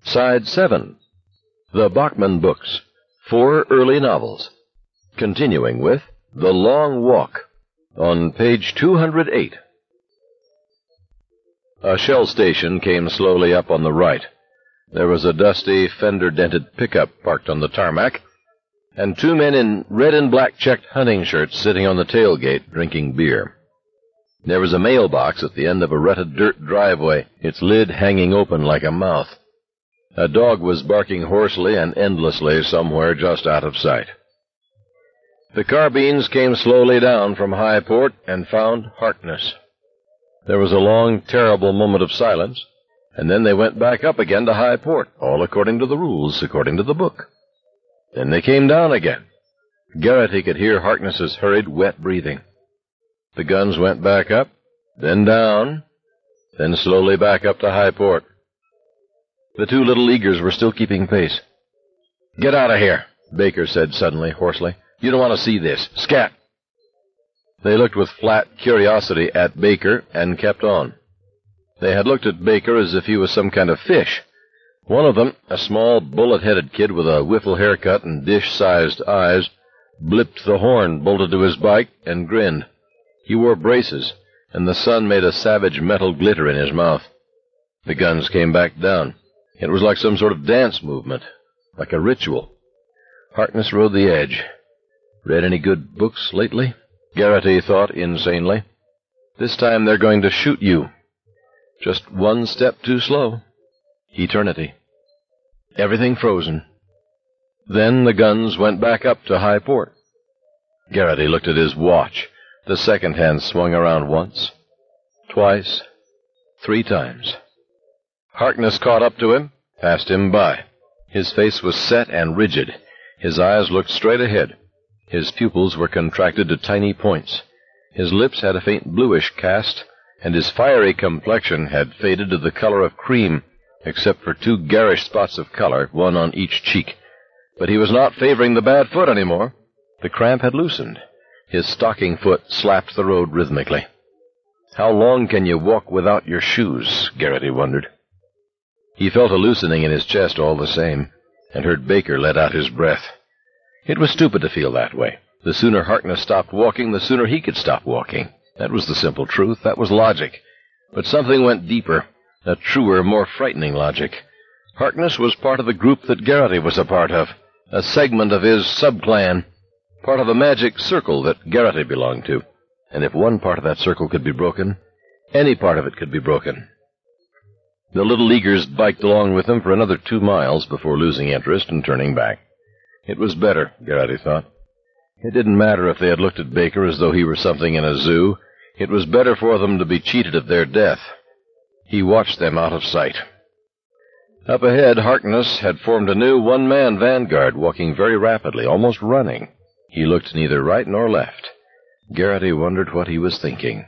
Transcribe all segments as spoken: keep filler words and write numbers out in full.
Side seven. The Bachman Books. Four early novels. Continuing with The Long Walk on page two hundred eight. A shell station came slowly up on the right. There was a dusty, fender-dented pickup parked on the tarmac, and two men in red and black checked hunting shirts sitting on the tailgate drinking beer. There was a mailbox at the end of a rutted dirt driveway, its lid hanging open like a mouth. A dog was barking hoarsely and endlessly somewhere just out of sight. The carbines came slowly down from Highport and found Harkness. There was a long, terrible moment of silence, and then they went back up again to Highport, all according to the rules, according to the book. Then they came down again. Garrity could hear Harkness's hurried, wet breathing. The guns went back up, then down, then slowly back up to Highport. The two little leaguers were still keeping pace. "Get out of here," Baker said suddenly, hoarsely. "You don't want to see this. Scat!" They looked with flat curiosity at Baker and kept on. They had looked at Baker as if he was some kind of fish. One of them, a small, bullet-headed kid with a whiffle haircut and dish-sized eyes, blipped the horn bolted to his bike and grinned. He wore braces, and the sun made a savage metal glitter in his mouth. The guns came back down. It was like some sort of dance movement, like a ritual. Harkness rode the edge. Read any good books lately? Garrity thought insanely. This time they're going to shoot you. Just one step too slow. Eternity. Everything frozen. Then the guns went back up to Highport. Garrity looked at his watch. The second hand swung around once, twice, three times. Harkness caught up to him, passed him by. His face was set and rigid. His eyes looked straight ahead. His pupils were contracted to tiny points. His lips had a faint bluish cast, and his fiery complexion had faded to the color of cream, except for two garish spots of color, one on each cheek. But he was not favoring the bad foot any more. The cramp had loosened. His stocking foot slapped the road rhythmically. How long can you walk without your shoes? Garrity wondered. He felt a loosening in his chest all the same, and heard Baker let out his breath. It was stupid to feel that way. The sooner Harkness stopped walking, the sooner he could stop walking. That was the simple truth. That was logic. But something went deeper, a truer, more frightening logic. Harkness was part of the group that Garrity was a part of, a segment of his sub-clan, part of a magic circle that Garrity belonged to. And if one part of that circle could be broken, any part of it could be broken. The little leaguers biked along with him for another two miles before losing interest and turning back. It was better, Garrity thought. It didn't matter if they had looked at Baker as though he were something in a zoo. It was better for them to be cheated of their death. He watched them out of sight. Up ahead, Harkness had formed a new one-man vanguard, walking very rapidly, almost running. He looked neither right nor left. Garrity wondered what he was thinking.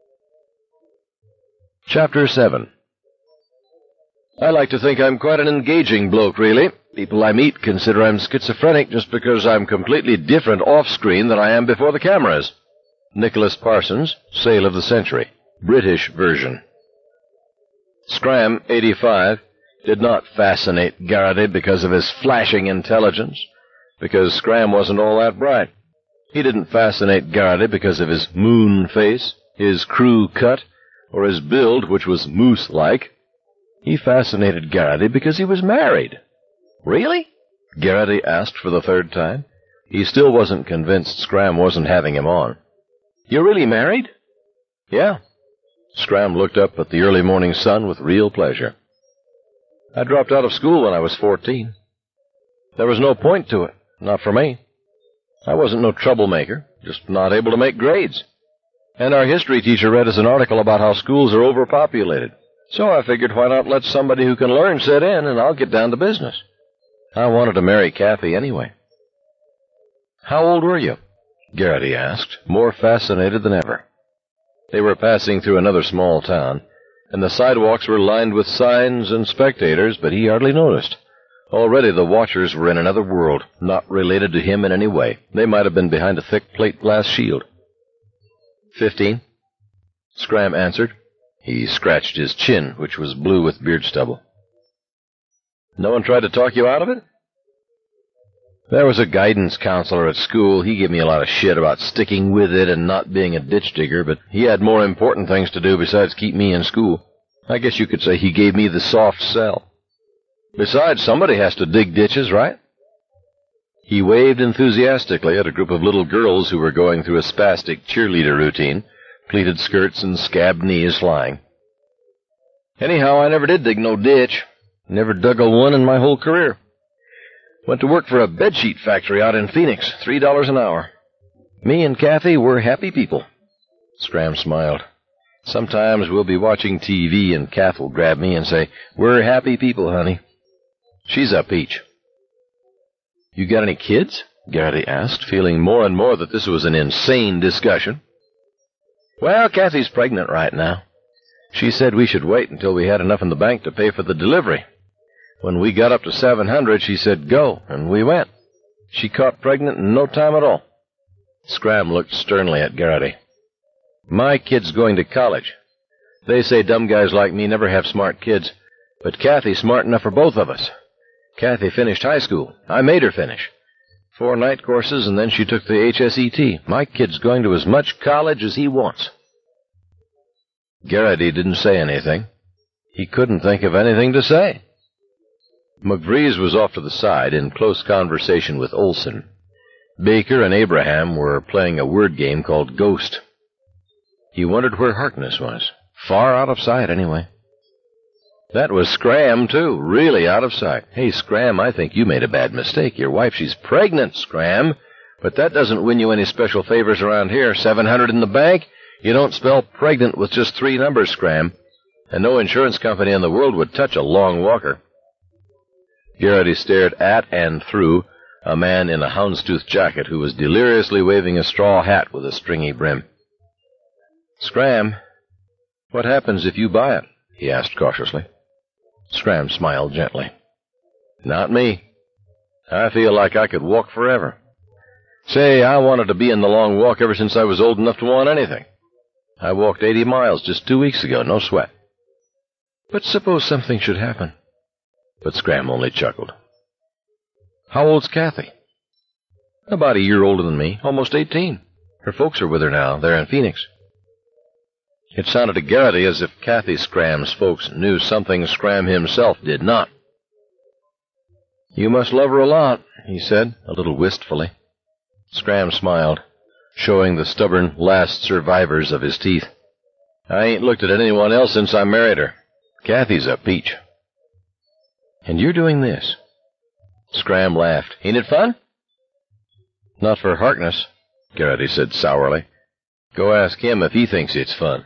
Chapter seven. I like to think I'm quite an engaging bloke, really. People I meet consider I'm schizophrenic just because I'm completely different off-screen than I am before the cameras. Nicholas Parsons, Sale of the Century, British version. Scram, eighty-five, did not fascinate Garrity because of his flashing intelligence, because Scram wasn't all that bright. He didn't fascinate Garrity because of his moon face, his crew cut, or his build, which was moose-like. He fascinated Garrity because he was married. Really? Garrity asked for the third time. He still wasn't convinced Scram wasn't having him on. You're really married? Yeah. Scram looked up at the early morning sun with real pleasure. I dropped out of school when I was fourteen. There was no point to it, not for me. I wasn't no troublemaker, just not able to make grades. And our history teacher read us an article about how schools are overpopulated. So I figured why not let somebody who can learn sit in, and I'll get down to business. I wanted to marry Kathy anyway. How old were you? Garrity asked, more fascinated than ever. They were passing through another small town, and the sidewalks were lined with signs and spectators, but he hardly noticed. Already the watchers were in another world, not related to him in any way. They might have been behind a thick plate glass shield. Fifteen, Scram answered. He scratched his chin, which was blue with beard stubble. No one tried to talk you out of it? There was a guidance counselor at school. He gave me a lot of shit about sticking with it and not being a ditch digger, but he had more important things to do besides keep me in school. I guess you could say he gave me the soft sell. Besides, somebody has to dig ditches, right? He waved enthusiastically at a group of little girls who were going through a spastic cheerleader routine, pleated skirts and scabbed knees flying. Anyhow, I never did dig no ditch. Never dug a one in my whole career. Went to work for a bedsheet factory out in Phoenix, three dollars an hour. Me and Kathy were happy people. Scram smiled. Sometimes we'll be watching T V and Kath will grab me and say, "We're happy people, honey." She's a peach. You got any kids? Garrity asked, feeling more and more that this was an insane discussion. Well, Kathy's pregnant right now. She said we should wait until we had enough in the bank to pay for the delivery. When we got up to seven hundred, she said go, and we went. She caught pregnant in no time at all. Scram looked sternly at Garrity. My kid's going to college. They say dumb guys like me never have smart kids, but Kathy's smart enough for both of us. Kathy finished high school. I made her finish. Four night courses, and then she took the H S E T. My kid's going to as much college as he wants. Garrity didn't say anything. He couldn't think of anything to say. McVrees was off to the side in close conversation with Olson. Baker and Abraham were playing a word game called Ghost. He wondered where Harkness was. Far out of sight, anyway. That was Scram, too, really out of sight. Hey, Scram, I think you made a bad mistake. Your wife, she's pregnant, Scram. But that doesn't win you any special favors around here. Seven hundred in the bank? You don't spell pregnant with just three numbers, Scram. And no insurance company in the world would touch a long walker. Garrity stared at and through a man in a houndstooth jacket who was deliriously waving a straw hat with a stringy brim. Scram, what happens if you buy it? He asked cautiously. Scram smiled gently. Not me. I feel like I could walk forever. Say, I wanted to be in the long walk ever since I was old enough to want anything. I walked eighty miles just two weeks ago, no sweat. But suppose something should happen. But Scram only chuckled. How old's Kathy? About a year older than me, almost eighteen. Her folks are with her now. They're in Phoenix. It sounded to Garrity as if Kathy Scram's folks knew something Scram himself did not. You must love her a lot, he said, a little wistfully. Scram smiled, showing the stubborn last survivors of his teeth. I ain't looked at anyone else since I married her. Kathy's a peach. And you're doing this? Scram laughed. Ain't it fun? Not for Harkness, Garrity said sourly. Go ask him if he thinks it's fun.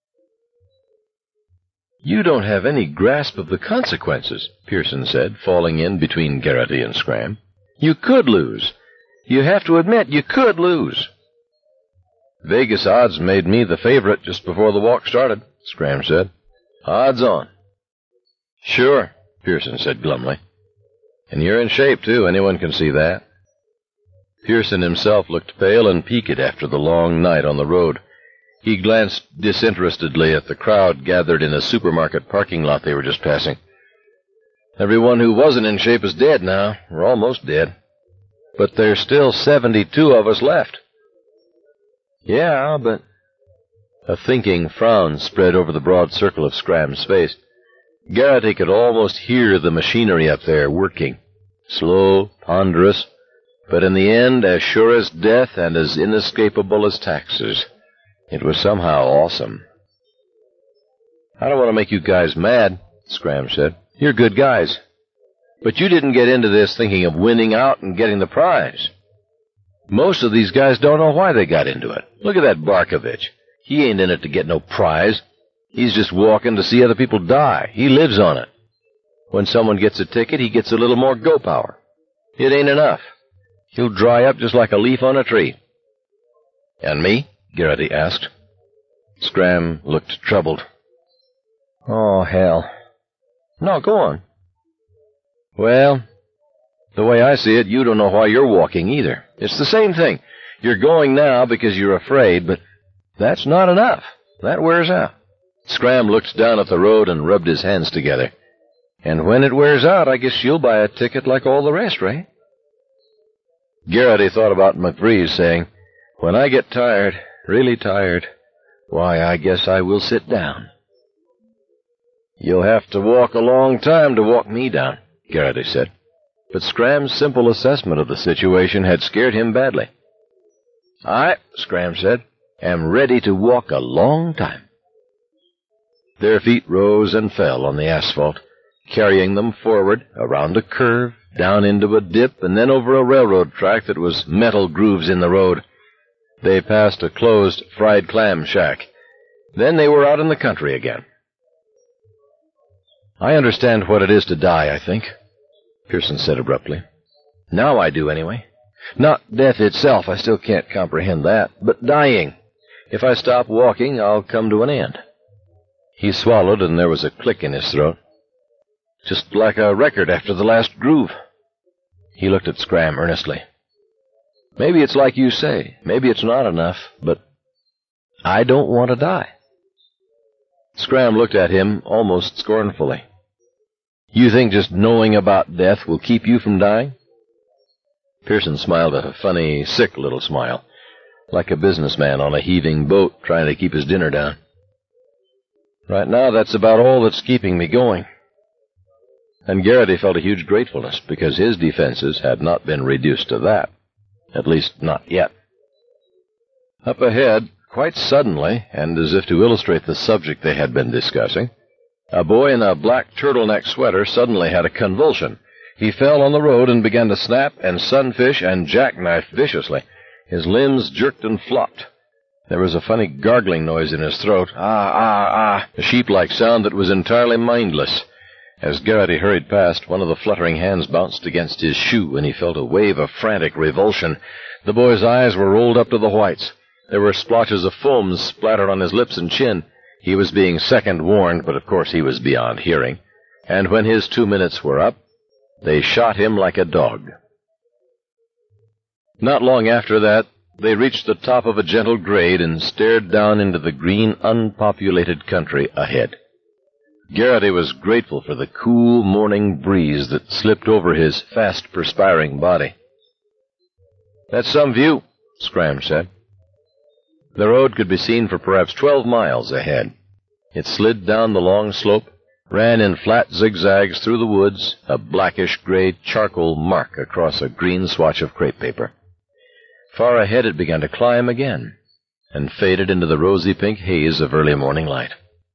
You don't have any grasp of the consequences, Pearson said, falling in between Garrity and Scram. You could lose. You have to admit you could lose. Vegas odds made me the favorite just before the walk started, Scram said. Odds on. Sure, Pearson said glumly. And you're in shape, too. Anyone can see that. Pearson himself looked pale and peaked after the long night on the road. He glanced disinterestedly at the crowd gathered in a supermarket parking lot they were just passing. Everyone who wasn't in shape is dead now, or almost dead. But there's still seventy-two of us left. Yeah, but... A thinking frown spread over the broad circle of Scram's face. Garrity could almost hear the machinery up there working. Slow, ponderous, but in the end as sure as death and as inescapable as taxes. It was somehow awesome. I don't want to make you guys mad, Scram said. You're good guys. But you didn't get into this thinking of winning out and getting the prize. Most of these guys don't know why they got into it. Look at that Barkovich. He ain't in it to get no prize. He's just walking to see other people die. He lives on it. When someone gets a ticket, he gets a little more go power. It ain't enough. He'll dry up just like a leaf on a tree. And me? Garrity asked. Scram looked troubled. Oh, hell. No, go on. Well, the way I see it, you don't know why you're walking either. It's the same thing. You're going now because you're afraid, but that's not enough. That wears out. Scram looked down at the road and rubbed his hands together. And when it wears out, I guess you'll buy a ticket like all the rest, Ray. Garrity thought about McBreeze, saying, "When I get tired, really tired, why, I guess I will sit down." "You'll have to walk a long time to walk me down," Garrity said. But Scram's simple assessment of the situation had scared him badly. "I," Scram said, "am ready to walk a long time." Their feet rose and fell on the asphalt, carrying them forward, around a curve, down into a dip, and then over a railroad track that was metal grooves in the road. They passed a closed fried clam shack. Then they were out in the country again. "I understand what it is to die, I think," Pearson said abruptly. "Now I do, anyway. Not death itself, I still can't comprehend that, but dying. If I stop walking, I'll come to an end." He swallowed, and there was a click in his throat. "Just like a record after the last groove." He looked at Scram earnestly. "Maybe it's like you say. Maybe it's not enough, but I don't want to die." Scram looked at him almost scornfully. "You think just knowing about death will keep you from dying?" Pearson smiled a funny, sick little smile, like a businessman on a heaving boat trying to keep his dinner down. "Right now, that's about all that's keeping me going." And Garrity felt a huge gratefulness, because his defenses had not been reduced to that. At least, not yet. Up ahead, quite suddenly, and as if to illustrate the subject they had been discussing, a boy in a black turtleneck sweater suddenly had a convulsion. He fell on the road and began to snap and sunfish and jackknife viciously. His limbs jerked and flopped. There was a funny gargling noise in his throat, ah, ah, ah, a sheep-like sound that was entirely mindless. As Garrity hurried past, one of the fluttering hands bounced against his shoe, and he felt a wave of frantic revulsion. The boy's eyes were rolled up to the whites. There were splotches of foam splattered on his lips and chin. He was being second warned, but of course he was beyond hearing. And when his two minutes were up, they shot him like a dog. Not long after that, they reached the top of a gentle grade and stared down into the green, unpopulated country ahead. Garrity was grateful for the cool morning breeze that slipped over his fast-perspiring body. "That's some view," Scram said. The road could be seen for perhaps twelve miles ahead. It slid down the long slope, ran in flat zigzags through the woods, a blackish-gray charcoal mark across a green swatch of crepe paper. Far ahead it began to climb again, and faded into the rosy-pink haze of early morning light.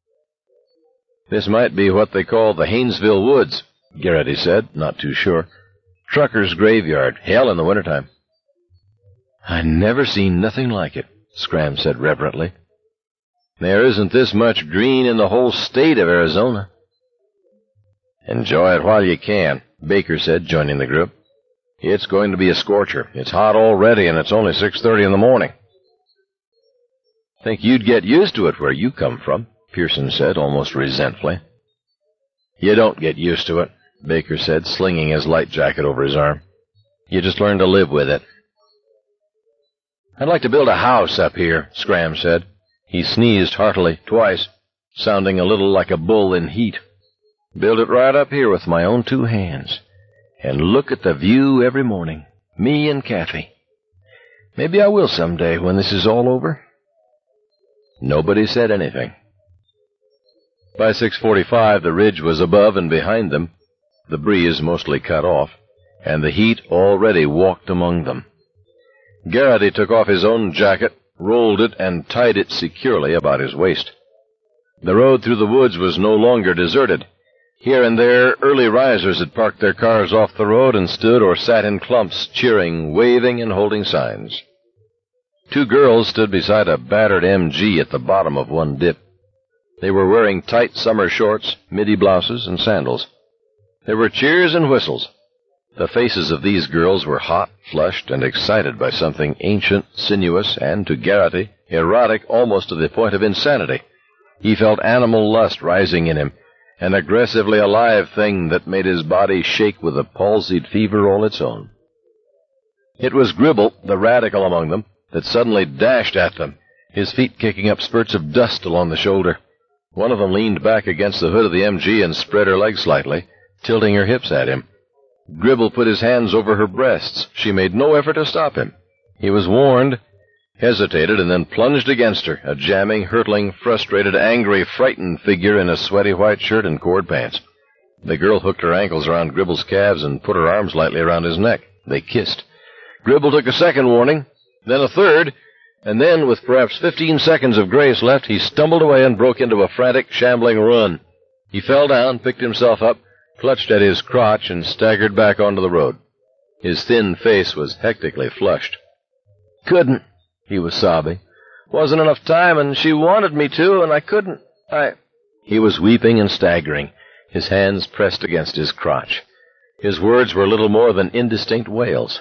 "This might be what they call the Haynesville Woods," Garrity said, not too sure. "Trucker's graveyard. Hell in the wintertime." "I never seen nothing like it," Scram said reverently. "There isn't this much green in the whole state of Arizona." "Enjoy it while you can," Baker said, joining the group. "It's going to be a scorcher. It's hot already, and it's only six thirty in the morning." "Think you'd get used to it where you come from," Pearson said, almost resentfully. "You don't get used to it," Baker said, slinging his light jacket over his arm. "You just learn to live with it." "I'd like to build a house up here," Scram said. He sneezed heartily, twice, sounding a little like a bull in heat. "Build it right up here with my own two hands. And look at the view every morning. Me and Kathy. Maybe I will someday when this is all over." Nobody said anything. By six forty-five, the ridge was above and behind them, the breeze mostly cut off, and the heat already walked among them. Garrity took off his own jacket, rolled it, and tied it securely about his waist. The road through the woods was no longer deserted. Here and there, early risers had parked their cars off the road and stood or sat in clumps, cheering, waving, and holding signs. Two girls stood beside a battered M G at the bottom of one dip. They were wearing tight summer shorts, midi blouses, and sandals. There were cheers and whistles. The faces of these girls were hot, flushed, and excited by something ancient, sinuous, and, to Garrity, erotic almost to the point of insanity. He felt animal lust rising in him, an aggressively alive thing that made his body shake with a palsied fever all its own. It was Gribble, the radical among them, that suddenly dashed at them, his feet kicking up spurts of dust along the shoulder. One of them leaned back against the hood of the M G and spread her legs slightly, tilting her hips at him. Gribble put his hands over her breasts. She made no effort to stop him. He was warned, hesitated, and then plunged against her, a jamming, hurtling, frustrated, angry, frightened figure in a sweaty white shirt and cord pants. The girl hooked her ankles around Gribble's calves and put her arms lightly around his neck. They kissed. Gribble took a second warning, then a third, and then, with perhaps fifteen seconds of grace left, he stumbled away and broke into a frantic, shambling run. He fell down, picked himself up, clutched at his crotch, and staggered back onto the road. His thin face was hectically flushed. "Couldn't," he was sobbing. "Wasn't enough time, and she wanted me to, and I couldn't. I—" He was weeping and staggering, his hands pressed against his crotch. His words were little more than indistinct wails.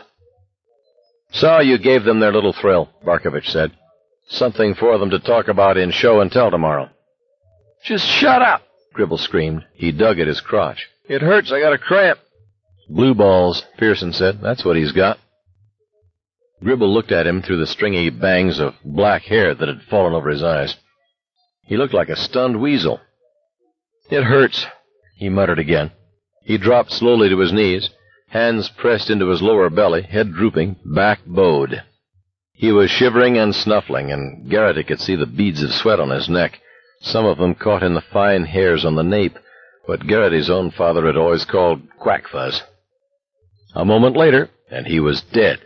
"So you gave them their little thrill," Barkovich said. "Something for them to talk about in show and tell tomorrow." "Just shut up!" Gribble screamed. He dug at his crotch. "It hurts. I got a cramp." "Blue balls," Pearson said. "That's what he's got." Gribble looked at him through the stringy bangs of black hair that had fallen over his eyes. He looked like a stunned weasel. "It hurts," he muttered again. He dropped slowly to his knees, hands pressed into his lower belly, head drooping, back bowed. He was shivering and snuffling, and Garrity could see the beads of sweat on his neck, some of them caught in the fine hairs on the nape, what Garrity's own father had always called quackfuzz. A moment later, and he was dead.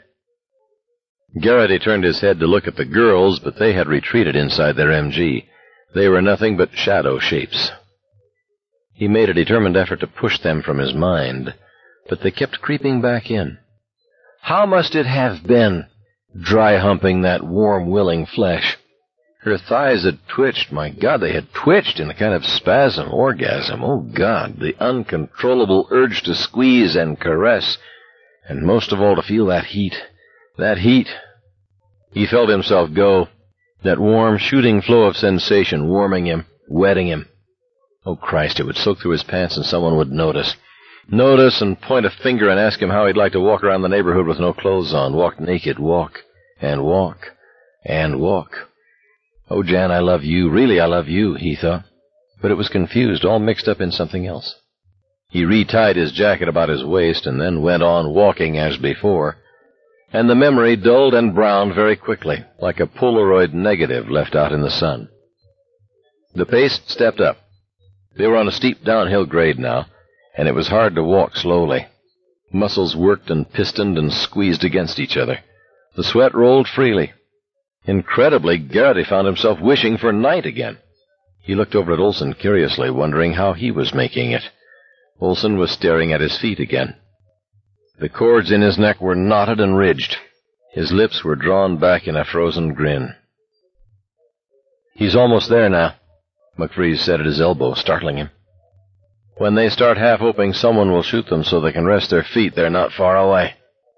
Garrity turned his head to look at the girls, but they had retreated inside their M G. They were nothing but shadow shapes. He made a determined effort to push them from his mind, but they kept creeping back in. How must it have been, dry-humping that warm, willing flesh? Her thighs had twitched. My God, they had twitched in a kind of spasm, orgasm. Oh, God, the uncontrollable urge to squeeze and caress, and most of all to feel that heat. That heat. He felt himself go, that warm, shooting flow of sensation warming him, wetting him. Oh, Christ, it would soak through his pants and someone would notice. Notice and point a finger and ask him how he'd like to walk around the neighborhood with no clothes on, walk naked, walk, and walk, and walk. Oh, Jan, I love you. Really, I love you, he thought. But it was confused, all mixed up in something else. He retied his jacket about his waist and then went on walking as before. And the memory dulled and browned very quickly, like a Polaroid negative left out in the sun. The pace stepped up. They were on a steep downhill grade now, and it was hard to walk slowly. Muscles worked and pistoned and squeezed against each other. The sweat rolled freely. Incredibly, Garrity found himself wishing for night again. He looked over at Olson curiously, wondering how he was making it. Olson was staring at his feet again. The cords in his neck were knotted and ridged. His lips were drawn back in a frozen grin. "He's almost there now," McFreeze said at his elbow, startling him. "When they start half-opening, someone will shoot them so they can rest their feet. They're not far away."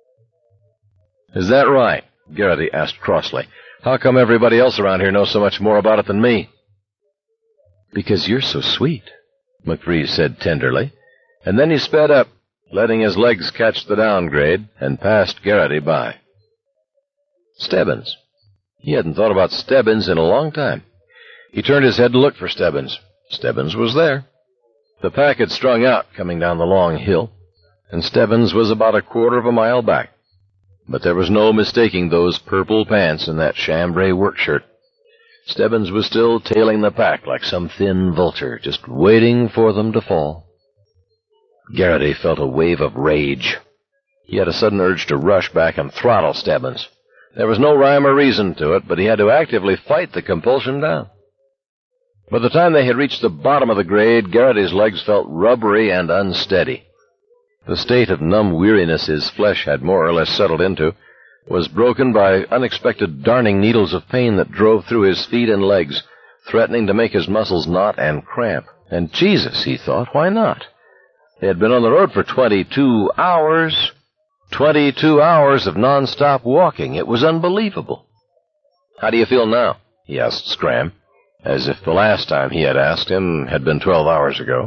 "Is that right?" Garrity asked crossly. "How come everybody else around here knows so much more about it than me?" "Because you're so sweet," McFreeze said tenderly, and then he sped up, letting his legs catch the downgrade, and passed Garrity by. Stebbins. He hadn't thought about Stebbins in a long time. He turned his head to look for Stebbins. Stebbins was there. The pack had strung out coming down the long hill, and Stebbins was about a quarter of a mile back. But there was no mistaking those purple pants and that chambray work shirt. Stebbins was still tailing the pack like some thin vulture, just waiting for them to fall. Garrity felt a wave of rage. He had a sudden urge to rush back and throttle Stebbins. There was no rhyme or reason to it, but he had to actively fight the compulsion down. By the time they had reached the bottom of the grade, Garrity's legs felt rubbery and unsteady. The state of numb weariness his flesh had more or less settled into was broken by unexpected darning needles of pain that drove through his feet and legs, threatening to make his muscles knot and cramp. And Jesus, he thought, why not? They had been on the road for twenty-two hours. Twenty-two hours of non-stop walking. It was unbelievable. "How do you feel now?" he asked Scram, as if the last time he had asked him had been twelve hours ago.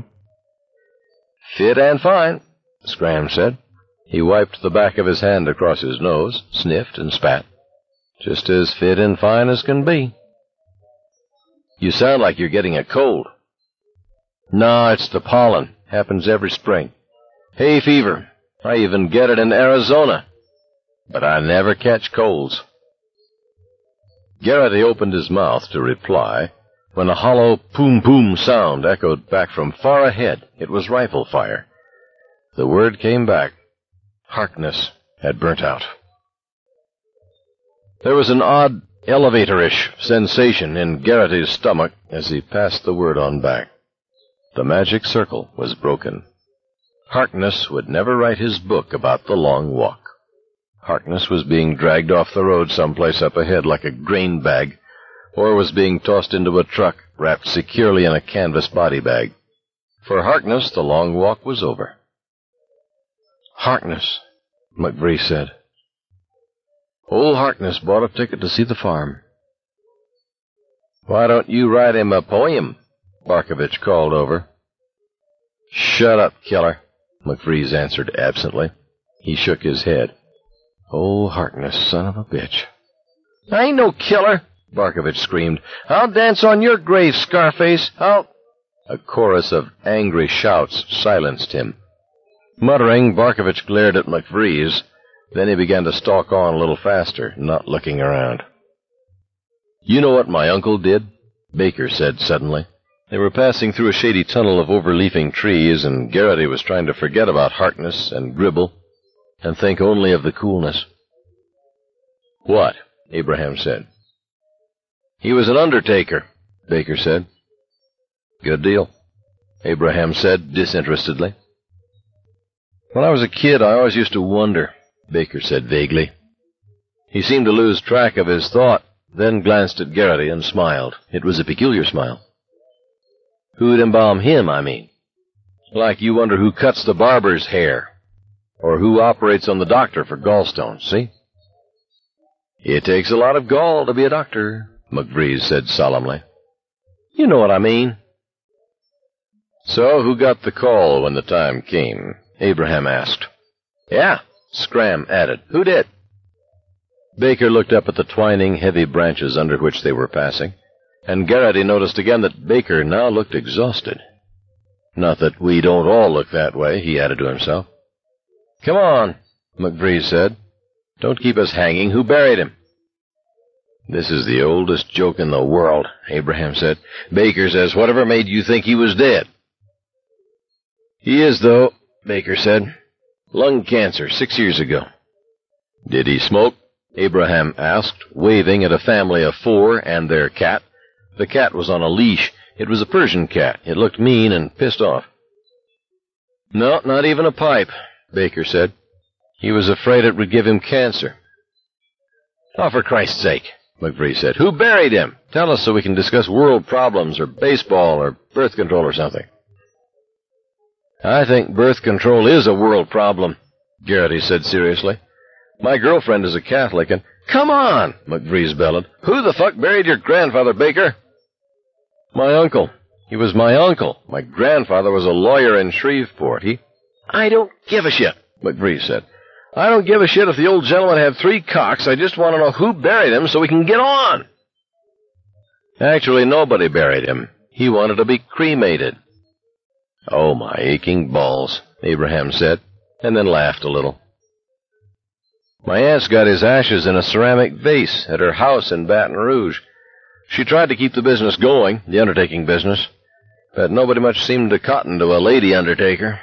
"Fit and fine," Scram said. He wiped the back of his hand across his nose, sniffed, and spat. "Just as fit and fine as can be." "You sound like you're getting a cold." "No, it's the pollen. Happens every spring. hay fever. I even get it in Arizona. But I never catch colds. Garrity opened his mouth to reply when a hollow poom-poom sound echoed back from far ahead. It was rifle fire. The word came back. Harkness had burnt out. There was an odd elevator-ish sensation in Garrity's stomach as he passed the word on back. The magic circle was broken. Harkness would never write his book about the long walk. Harkness was being dragged off the road someplace up ahead like a grain bag, or was being tossed into a truck wrapped securely in a canvas body bag. For Harkness, the long walk was over. Harkness, McVree said. Old Harkness bought a ticket to see the farm. Why don't you write him a poem? Barkovich called over. Shut up, killer, McVrees answered absently. He shook his head. Old Harkness, son of a bitch. I ain't no killer, Barkovich screamed. I'll dance on your grave, Scarface. I'll... A chorus of angry shouts silenced him. Muttering, Barkovich glared at McVrees. Then he began to stalk on a little faster, not looking around. You know what my uncle did? Baker said suddenly. They were passing through a shady tunnel of overleafing trees, and Garrity was trying to forget about Harkness and Gribble and think only of the coolness. What? Abraham said. He was an undertaker, Baker said. Good deal, Abraham said disinterestedly. When I was a kid, I always used to wonder, Baker said vaguely. He seemed to lose track of his thought, then glanced at Garrity and smiled. It was a peculiar smile. Who'd embalm him, I mean? Like you wonder who cuts the barber's hair, or who operates on the doctor for gallstones, see? It takes a lot of gall to be a doctor, McVrees said solemnly. You know what I mean. So, who got the call when the time came? Abraham asked. Yeah, Scram added. Who did? Baker looked up at the twining, heavy branches under which they were passing, and Garrity noticed again that Baker now looked exhausted. Not that we don't all look that way, he added to himself. Come on, McVrees said. Don't keep us hanging. Who buried him? This is the oldest joke in the world, Abraham said. Baker says, whatever made you think he was dead? He is, though, Baker said. Lung cancer, six years ago. Did he smoke? Abraham asked, waving at a family of four and their cat. The cat was on a leash. It was a Persian cat. It looked mean and pissed off. No, not even a pipe, Baker said. He was afraid it would give him cancer. Oh, for Christ's sake, McVree said. Who buried him? Tell us so we can discuss world problems or baseball or birth control or something. I think birth control is a world problem, Garrity said seriously. My girlfriend is a Catholic and... Come on, McVrees bellowed. Who the fuck buried your grandfather, Baker? My uncle. He was my uncle. My grandfather was a lawyer in Shreveport. He... I don't give a shit, McVrees said. I don't give a shit if the old gentleman had three cocks. I just want to know who buried him so we can get on. Actually, nobody buried him. He wanted to be cremated. Oh, my aching balls, Abraham said, and then laughed a little. My aunt's got his ashes in a ceramic vase at her house in Baton Rouge. She tried to keep the business going, the undertaking business, but nobody much seemed to cotton to a lady undertaker.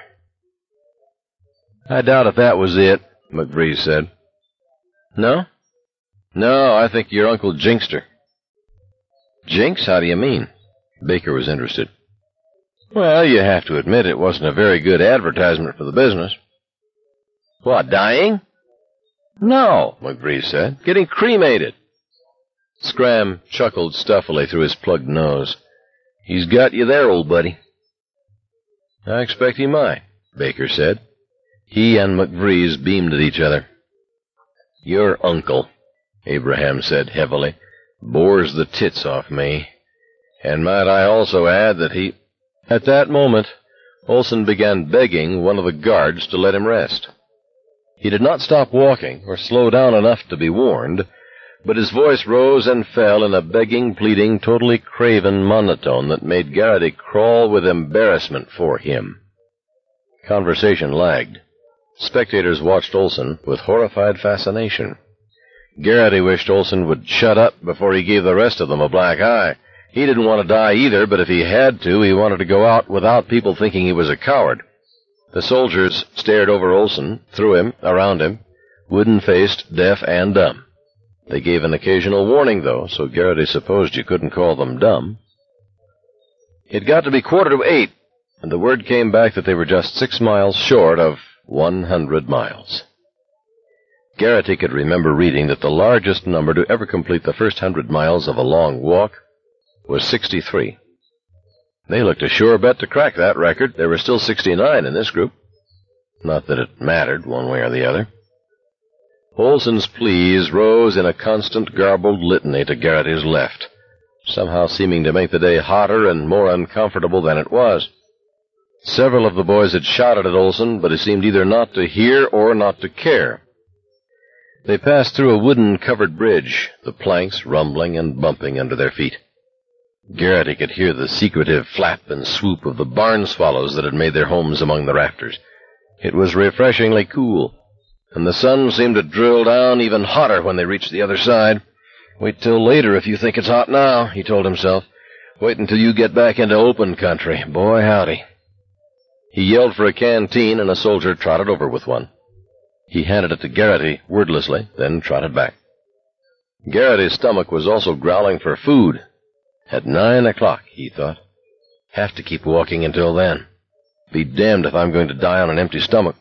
I doubt if that was it, McVrees said. No? No, I think your Uncle jinxed her. Jinx? How do you mean? Baker was interested. Well, you have to admit it wasn't a very good advertisement for the business. What, dying? No, McVrees said. Getting cremated. Scram chuckled stuffily through his plugged nose. He's got you there, old buddy. I expect he might, Baker said. He and McVrees beamed at each other. Your uncle, Abraham said heavily, bores the tits off me. And might I also add that he... At that moment, Olson began begging one of the guards to let him rest. He did not stop walking or slow down enough to be warned, but his voice rose and fell in a begging, pleading, totally craven monotone that made Garrity crawl with embarrassment for him. Conversation lagged. Spectators watched Olson with horrified fascination. Garrity wished Olson would shut up before he gave the rest of them a black eye. He didn't want to die either, but if he had to, he wanted to go out without people thinking he was a coward. The soldiers stared over Olson, through him, around him, wooden-faced, deaf, and dumb. They gave an occasional warning, though, so Garrity supposed you couldn't call them dumb. It got to be quarter to eight, and the word came back that they were just six miles short of one hundred miles. Garrity could remember reading that the largest number to ever complete the first hundred miles of a long walk was sixty-three. They looked a sure bet to crack that record. There were still sixty-nine in this group. Not that it mattered one way or the other. Olson's pleas rose in a constant garbled litany to Garrity's left, somehow seeming to make the day hotter and more uncomfortable than it was. Several of the boys had shouted at Olson, but he seemed either not to hear or not to care. They passed through a wooden-covered bridge, the planks rumbling and bumping under their feet. Garrity could hear the secretive flap and swoop of the barn swallows that had made their homes among the rafters. It was refreshingly cool, and the sun seemed to drill down even hotter when they reached the other side. Wait till later if you think it's hot now, he told himself. Wait until you get back into open country. Boy, howdy. He yelled for a canteen, and a soldier trotted over with one. He handed it to Garrity wordlessly, then trotted back. Garrity's stomach was also growling for food. At nine o'clock, he thought. Have to keep walking until then. Be damned if I'm going to die on an empty stomach.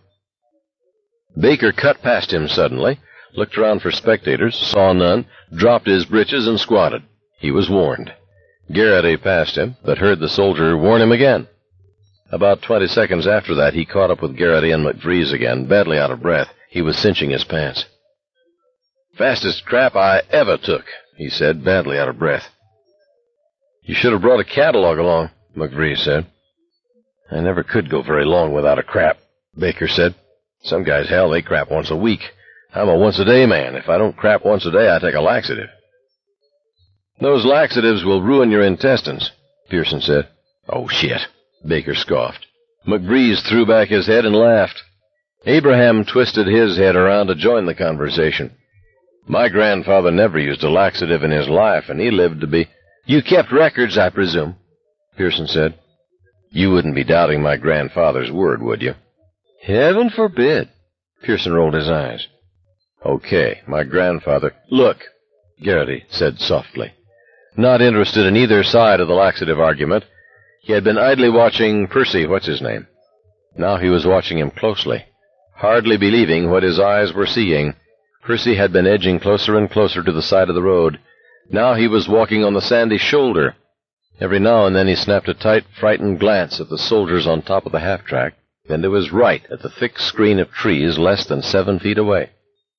Baker cut past him suddenly, looked around for spectators, saw none, dropped his breeches and squatted. He was warned. Garrity passed him, but heard the soldier warn him again. About twenty seconds after that, he caught up with Garrity and McVrees again, badly out of breath. He was cinching his pants. Fastest crap I ever took, he said, badly out of breath. You should have brought a catalog along, McVrees said. I never could go very long without a crap, Baker said. Some guys, hell, they crap once a week. I'm a once-a-day man. If I don't crap once a day, I take a laxative. Those laxatives will ruin your intestines, Pearson said. Oh, shit, Baker scoffed. McVrees threw back his head and laughed. Abraham twisted his head around to join the conversation. My grandfather never used a laxative in his life, and he lived to be... You kept records, I presume, Pearson said. You wouldn't be doubting my grandfather's word, would you? Heaven forbid. Pearson rolled his eyes. Okay, my grandfather... Look, Garrity said softly. Not interested in either side of the laxative argument, he had been idly watching Percy, what's-his-name. Now he was watching him closely, hardly believing what his eyes were seeing. Percy had been edging closer and closer to the side of the road. Now he was walking on the sandy shoulder. Every now and then he snapped a tight, frightened glance at the soldiers on top of the half-track, then to his right at the thick screen of trees less than seven feet away.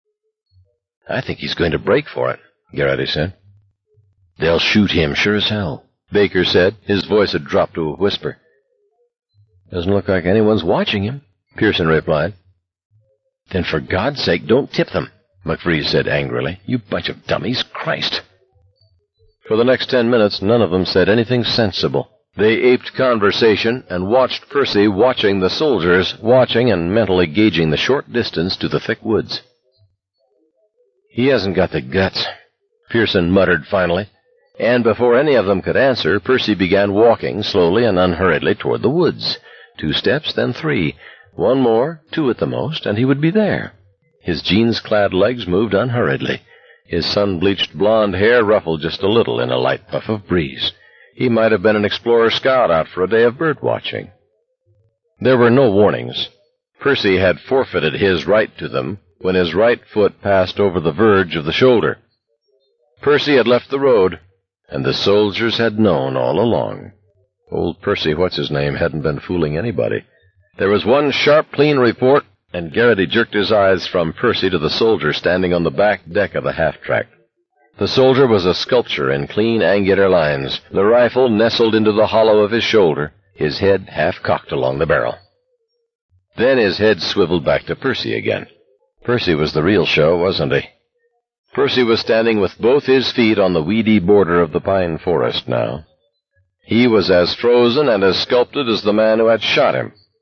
I think he's going to break for it, Garrity said. They'll shoot him, sure as hell, Baker said. His voice had dropped to a whisper. Doesn't look like anyone's watching him, Pearson replied. Then for God's sake, don't tip them, McVrees said angrily. You bunch of dummies, Christ. For the next ten minutes, none of them said anything sensible. They aped conversation and watched Percy watching the soldiers, watching and mentally gauging the short distance to the thick woods. He hasn't got the guts, Pearson muttered finally, and before any of them could answer, Percy began walking slowly and unhurriedly toward the woods. Two steps, then three. One more, two at the most, and he would be there. His jeans-clad legs moved unhurriedly. His sun-bleached blonde hair ruffled just a little in a light puff of breeze. He might have been an explorer scout out for a day of bird-watching. There were no warnings. Percy had forfeited his right to them when his right foot passed over the verge of the shoulder. Percy had left the road, and the soldiers had known all along. Old Percy, what's-his-name, hadn't been fooling anybody. There was one sharp, clean report, and Garrity jerked his eyes from Percy to the soldier standing on the back deck of the half-track. The soldier was a sculpture in clean, angular lines, the rifle nestled into the hollow of his shoulder, his head half-cocked along the barrel. Then his head swiveled back to Percy again. Percy was the real show, wasn't he? Percy was standing with both his feet on the weedy border of the pine forest now. He was as frozen and as sculpted as the man who had shot him.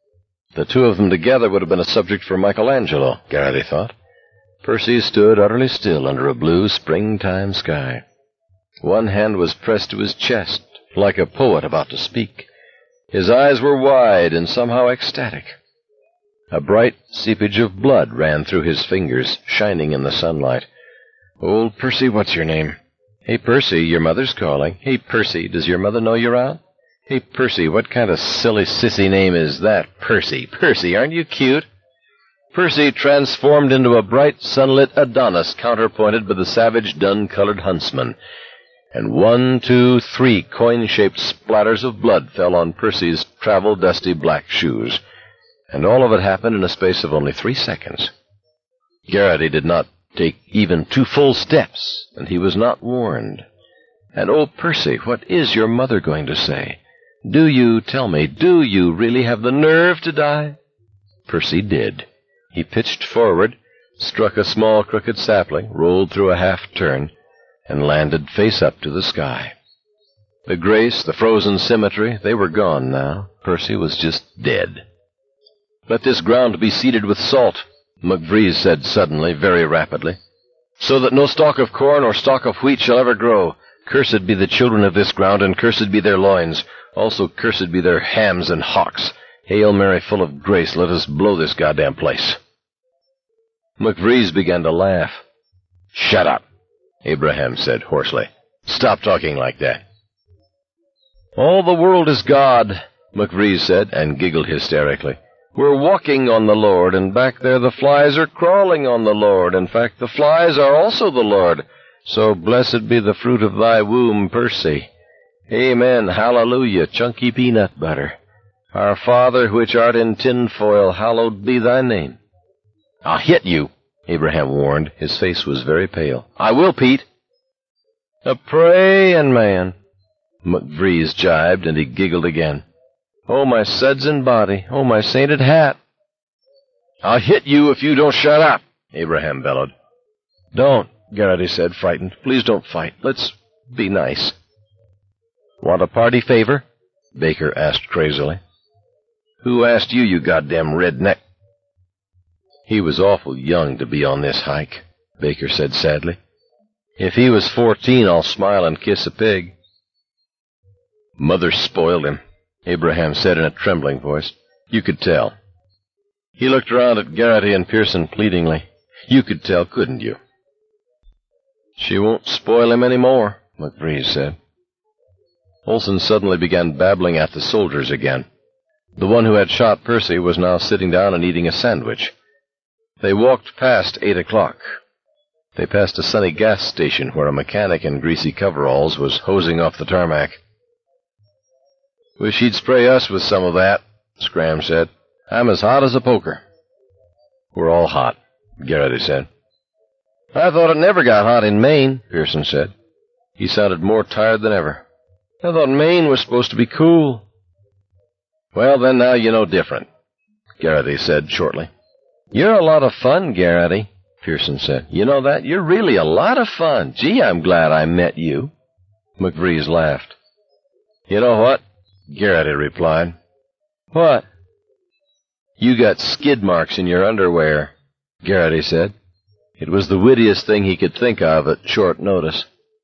The two of them together would have been a subject for Michelangelo, Garrity thought. Percy stood utterly still under a blue springtime sky. One hand was pressed to his chest, like a poet about to speak. His eyes were wide and somehow ecstatic. A bright seepage of blood ran through his fingers, shining in the sunlight. "Old Percy, what's your name?" "Hey, Percy, your mother's calling." "Hey, Percy, does your mother know you're out?" "Hey, Percy, what kind of silly sissy name is that? Percy, Percy, aren't you cute?" Percy transformed into a bright, sunlit Adonis counterpointed by the savage, dun-colored huntsman. And one, two, three coin-shaped splatters of blood fell on Percy's travel-dusty black shoes. And all of it happened in a space of only three seconds. Garrity did not take even two full steps, and he was not warned. And, oh, Percy, what is your mother going to say? Do you, tell me, do you really have the nerve to die? Percy did. He pitched forward, struck a small crooked sapling, rolled through a half-turn, and landed face up to the sky. The grace, the frozen symmetry, they were gone now. Percy was just dead. "Let this ground be seeded with salt," McVrees said suddenly, very rapidly, "so that no stalk of corn or stalk of wheat shall ever grow. Cursed be the children of this ground, and cursed be their loins. Also cursed be their hams and hocks. Hail Mary, full of grace, let us blow this goddamn place." McVrees began to laugh. "Shut up," Abraham said hoarsely. "Stop talking like that." "All the world is God," McVrees said, and giggled hysterically. "We're walking on the Lord, and back there the flies are crawling on the Lord. In fact, the flies are also the Lord. So blessed be the fruit of thy womb, Percy. Amen, hallelujah, chunky peanut butter. Our Father, which art in tinfoil, hallowed be thy name." "I'll hit you," Abraham warned. His face was very pale. "I will, Pete." "A praying man," McVrees jibed, and he giggled again. "Oh, my suds and body. Oh, my sainted hat." "I'll hit you if you don't shut up," Abraham bellowed. "Don't," Garrity said, frightened. "Please don't fight. Let's be nice." "Want a party favor?" Baker asked crazily. "Who asked you, you goddamn redneck?" "He was awful young to be on this hike," Baker said sadly. "If he was fourteen, I'll smile and kiss a pig." "Mother spoiled him," Abraham said in a trembling voice. "You could tell." He looked around at Garrity and Pearson pleadingly. "You could tell, couldn't you?" "She won't spoil him any more," McVrees said. Olson suddenly began babbling at the soldiers again. The one who had shot Percy was now sitting down and eating a sandwich. They walked past eight o'clock. They passed a sunny gas station where a mechanic in greasy coveralls was hosing off the tarmac. "Wish he'd spray us with some of that," Scram said. "I'm as hot as a poker." "We're all hot," Garrity said. "I thought it never got hot in Maine," Pearson said. He sounded more tired than ever. "I thought Maine was supposed to be cool." "Well, then now you know different," Garrity said shortly. "You're a lot of fun, Garrity," Pearson said. "You know that? You're really a lot of fun. Gee, I'm glad I met you." McVrees laughed. "You know what?" Garrity replied. "What?" "You got skid marks in your underwear," Garrity said. It was the wittiest thing he could think of at short notice.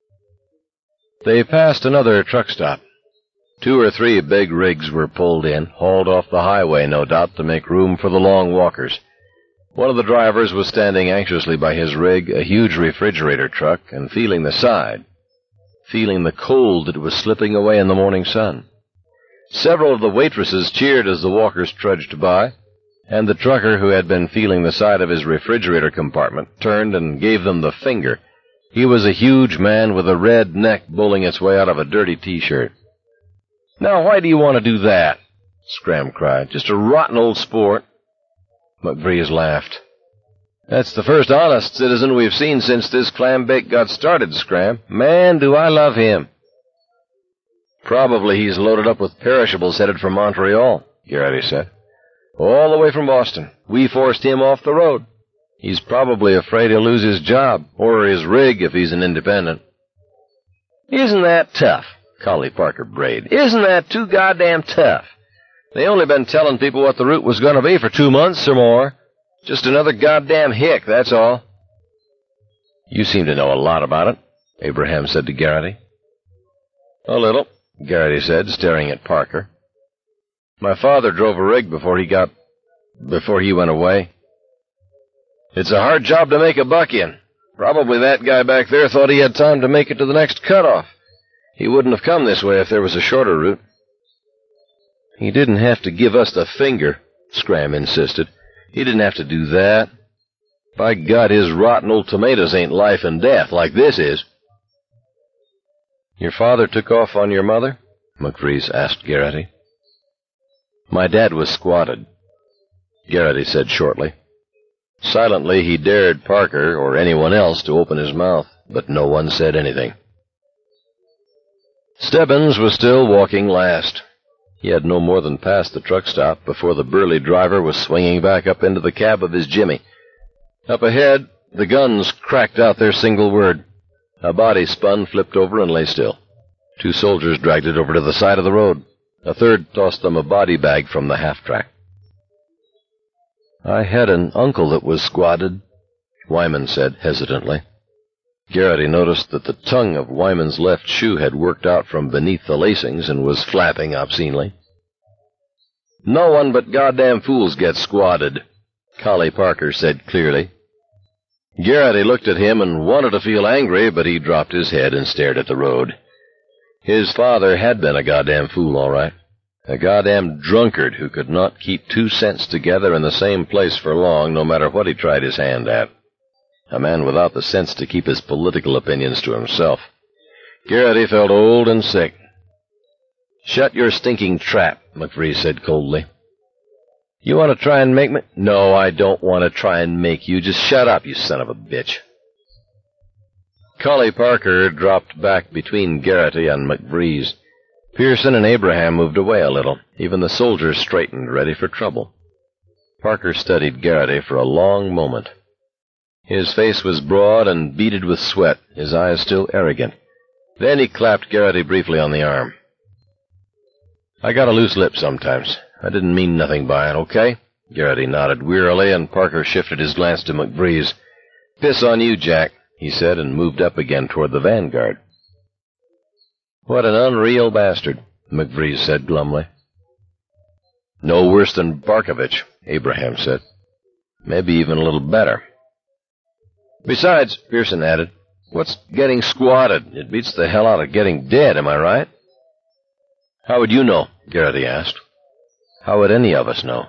They passed another truck stop. Two or three big rigs were pulled in, hauled off the highway, no doubt, to make room for the long walkers. One of the drivers was standing anxiously by his rig, a huge refrigerator truck, and feeling the side, feeling the cold that was slipping away in the morning sun. Several of the waitresses cheered as the walkers trudged by, and the trucker, who had been feeling the side of his refrigerator compartment, turned and gave them the finger. He was a huge man with a red neck bowling its way out of a dirty T-shirt. "Now, why do you want to do that?" Scram cried. "Just a rotten old sport." McVrees laughed. "That's the first honest citizen we've seen since this clam bake got started, Scram. Man, do I love him." "Probably he's loaded up with perishables headed for Montreal," Garrity said. "All the way from Boston. We forced him off the road. He's probably afraid he'll lose his job, or his rig if he's an independent." "Isn't that tough?" Collie Parker brayed. "Isn't that too goddamn tough? They only been telling people what the route was going to be for two months or more. Just another goddamn hick, that's all. You seem to know a lot about it, Abraham said to Garrity. A little, Garrity said, staring at Parker. My father drove a rig before he got... before he went away. It's a hard job to make a buck in. Probably that guy back there thought he had time to make it to the next cutoff. He wouldn't have come this way if there was a shorter route. He didn't have to give us the finger, Scram insisted. He didn't have to do that. By God, his rotten old tomatoes ain't life and death like this is. Your father took off on your mother? McVrees asked Garrity. My dad was squatted, Garrity said shortly. Silently, he dared Parker or anyone else to open his mouth, but no one said anything. Stebbins was still walking last. He had no more than passed the truck stop before the burly driver was swinging back up into the cab of his Jimmy. Up ahead, the guns cracked out their single word. A body spun, flipped over, and lay still. Two soldiers dragged it over to the side of the road. A third tossed them a body bag from the half-track. I had an uncle that was squatted, Wyman said hesitantly. Garrity noticed that the tongue of Wyman's left shoe had worked out from beneath the lacings and was flapping obscenely. No one but goddamn fools gets squatted, Collie Parker said clearly. Garrity looked at him and wanted to feel angry, but he dropped his head and stared at the road. His father had been a goddamn fool, all right. A goddamn drunkard who could not keep two cents together in the same place for long, no matter what he tried his hand at. A man without the sense to keep his political opinions to himself. Garrity felt old and sick. Shut your stinking trap, McVrees said coldly. You want to try and make me? No, I don't want to try and make you. Just shut up, you son of a bitch. Collie Parker dropped back between Garrity and McVrees. Pearson and Abraham moved away a little. Even the soldiers straightened, ready for trouble. Parker studied Garrity for a long moment. His face was broad and beaded with sweat, his eyes still arrogant. Then he clapped Garrity briefly on the arm. I got a loose lip sometimes. I didn't mean nothing by it, okay? Garrity nodded wearily, and Parker shifted his glance to McVrees. Piss on you, Jack, he said, and moved up again toward the vanguard. What an unreal bastard, McVrees said glumly. No worse than Barkovich, Abraham said. Maybe even a little better. Besides, Pearson added, what's getting squatted? It beats the hell out of getting dead, am I right? How would you know? Garrity asked. How would any of us know?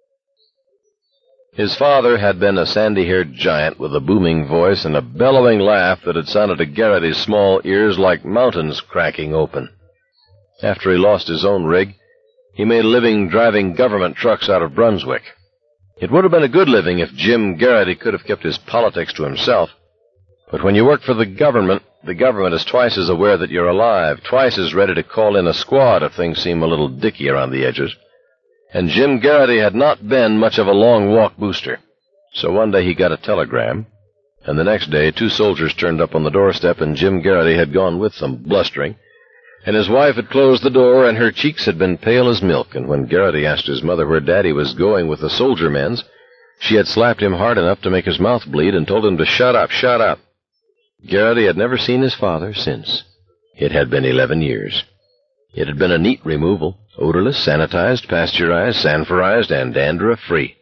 His father had been a sandy-haired giant with a booming voice and a bellowing laugh that had sounded to Garrity's small ears like mountains cracking open. After he lost his own rig, he made a living driving government trucks out of Brunswick. It would have been a good living if Jim Garrity could have kept his politics to himself. But when you work for the government, the government is twice as aware that you're alive, twice as ready to call in a squad if things seem a little dicky around the edges. And Jim Garrity had not been much of a long-walk booster. So one day he got a telegram, and the next day two soldiers turned up on the doorstep, and Jim Garrity had gone with them, blustering, and his wife had closed the door, and her cheeks had been pale as milk, and when Garrity asked his mother where Daddy was going with the soldier men's, she had slapped him hard enough to make his mouth bleed and told him to shut up, shut up. Garrity had never seen his father since. It had been eleven years. It had been a neat removal, odorless, sanitized, pasteurized, sanforized, and dandruff-free.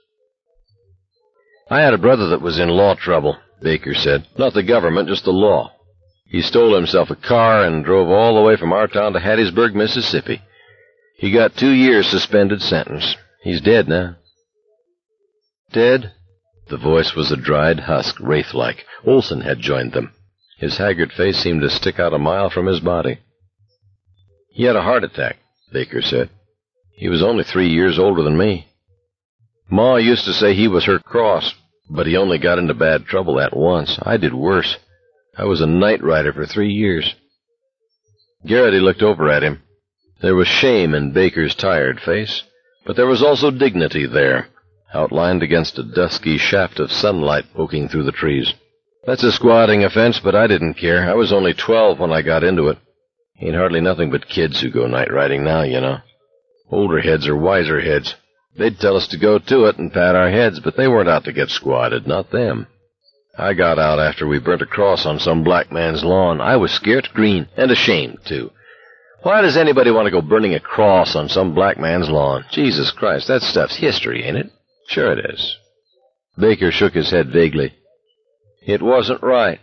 I had a brother that was in law trouble, Baker said. Not the government, just the law. He stole himself a car and drove all the way from our town to Hattiesburg, Mississippi. He got two years suspended sentence. He's dead now. Dead? The voice was a dried husk, wraith-like. Olson had joined them. His haggard face seemed to stick out a mile from his body. He had a heart attack, Baker said. He was only three years older than me. Ma used to say he was her cross, but he only got into bad trouble that once. I did worse. I was a night rider for three years. Garrity looked over at him. There was shame in Baker's tired face, but there was also dignity there, outlined against a dusky shaft of sunlight poking through the trees. That's a squatting offense, but I didn't care. I was only twelve when I got into it. Ain't hardly nothing but kids who go night riding now, you know. Older heads are wiser heads. They'd tell us to go to it and pat our heads, but they weren't out to get squatted, not them. I got out after we burnt a cross on some black man's lawn. I was scared green, and ashamed, too. Why does anybody want to go burning a cross on some black man's lawn? Jesus Christ, that stuff's history, ain't it? Sure it is. Baker shook his head vaguely. It wasn't right.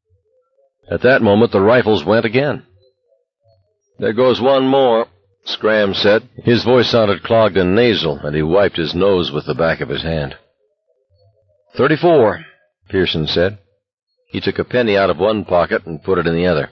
At that moment, the rifles went again. There goes one more, Scram said. His voice sounded clogged and nasal, and he wiped his nose with the back of his hand. Thirty-four, Pearson said. He took a penny out of one pocket and put it in the other.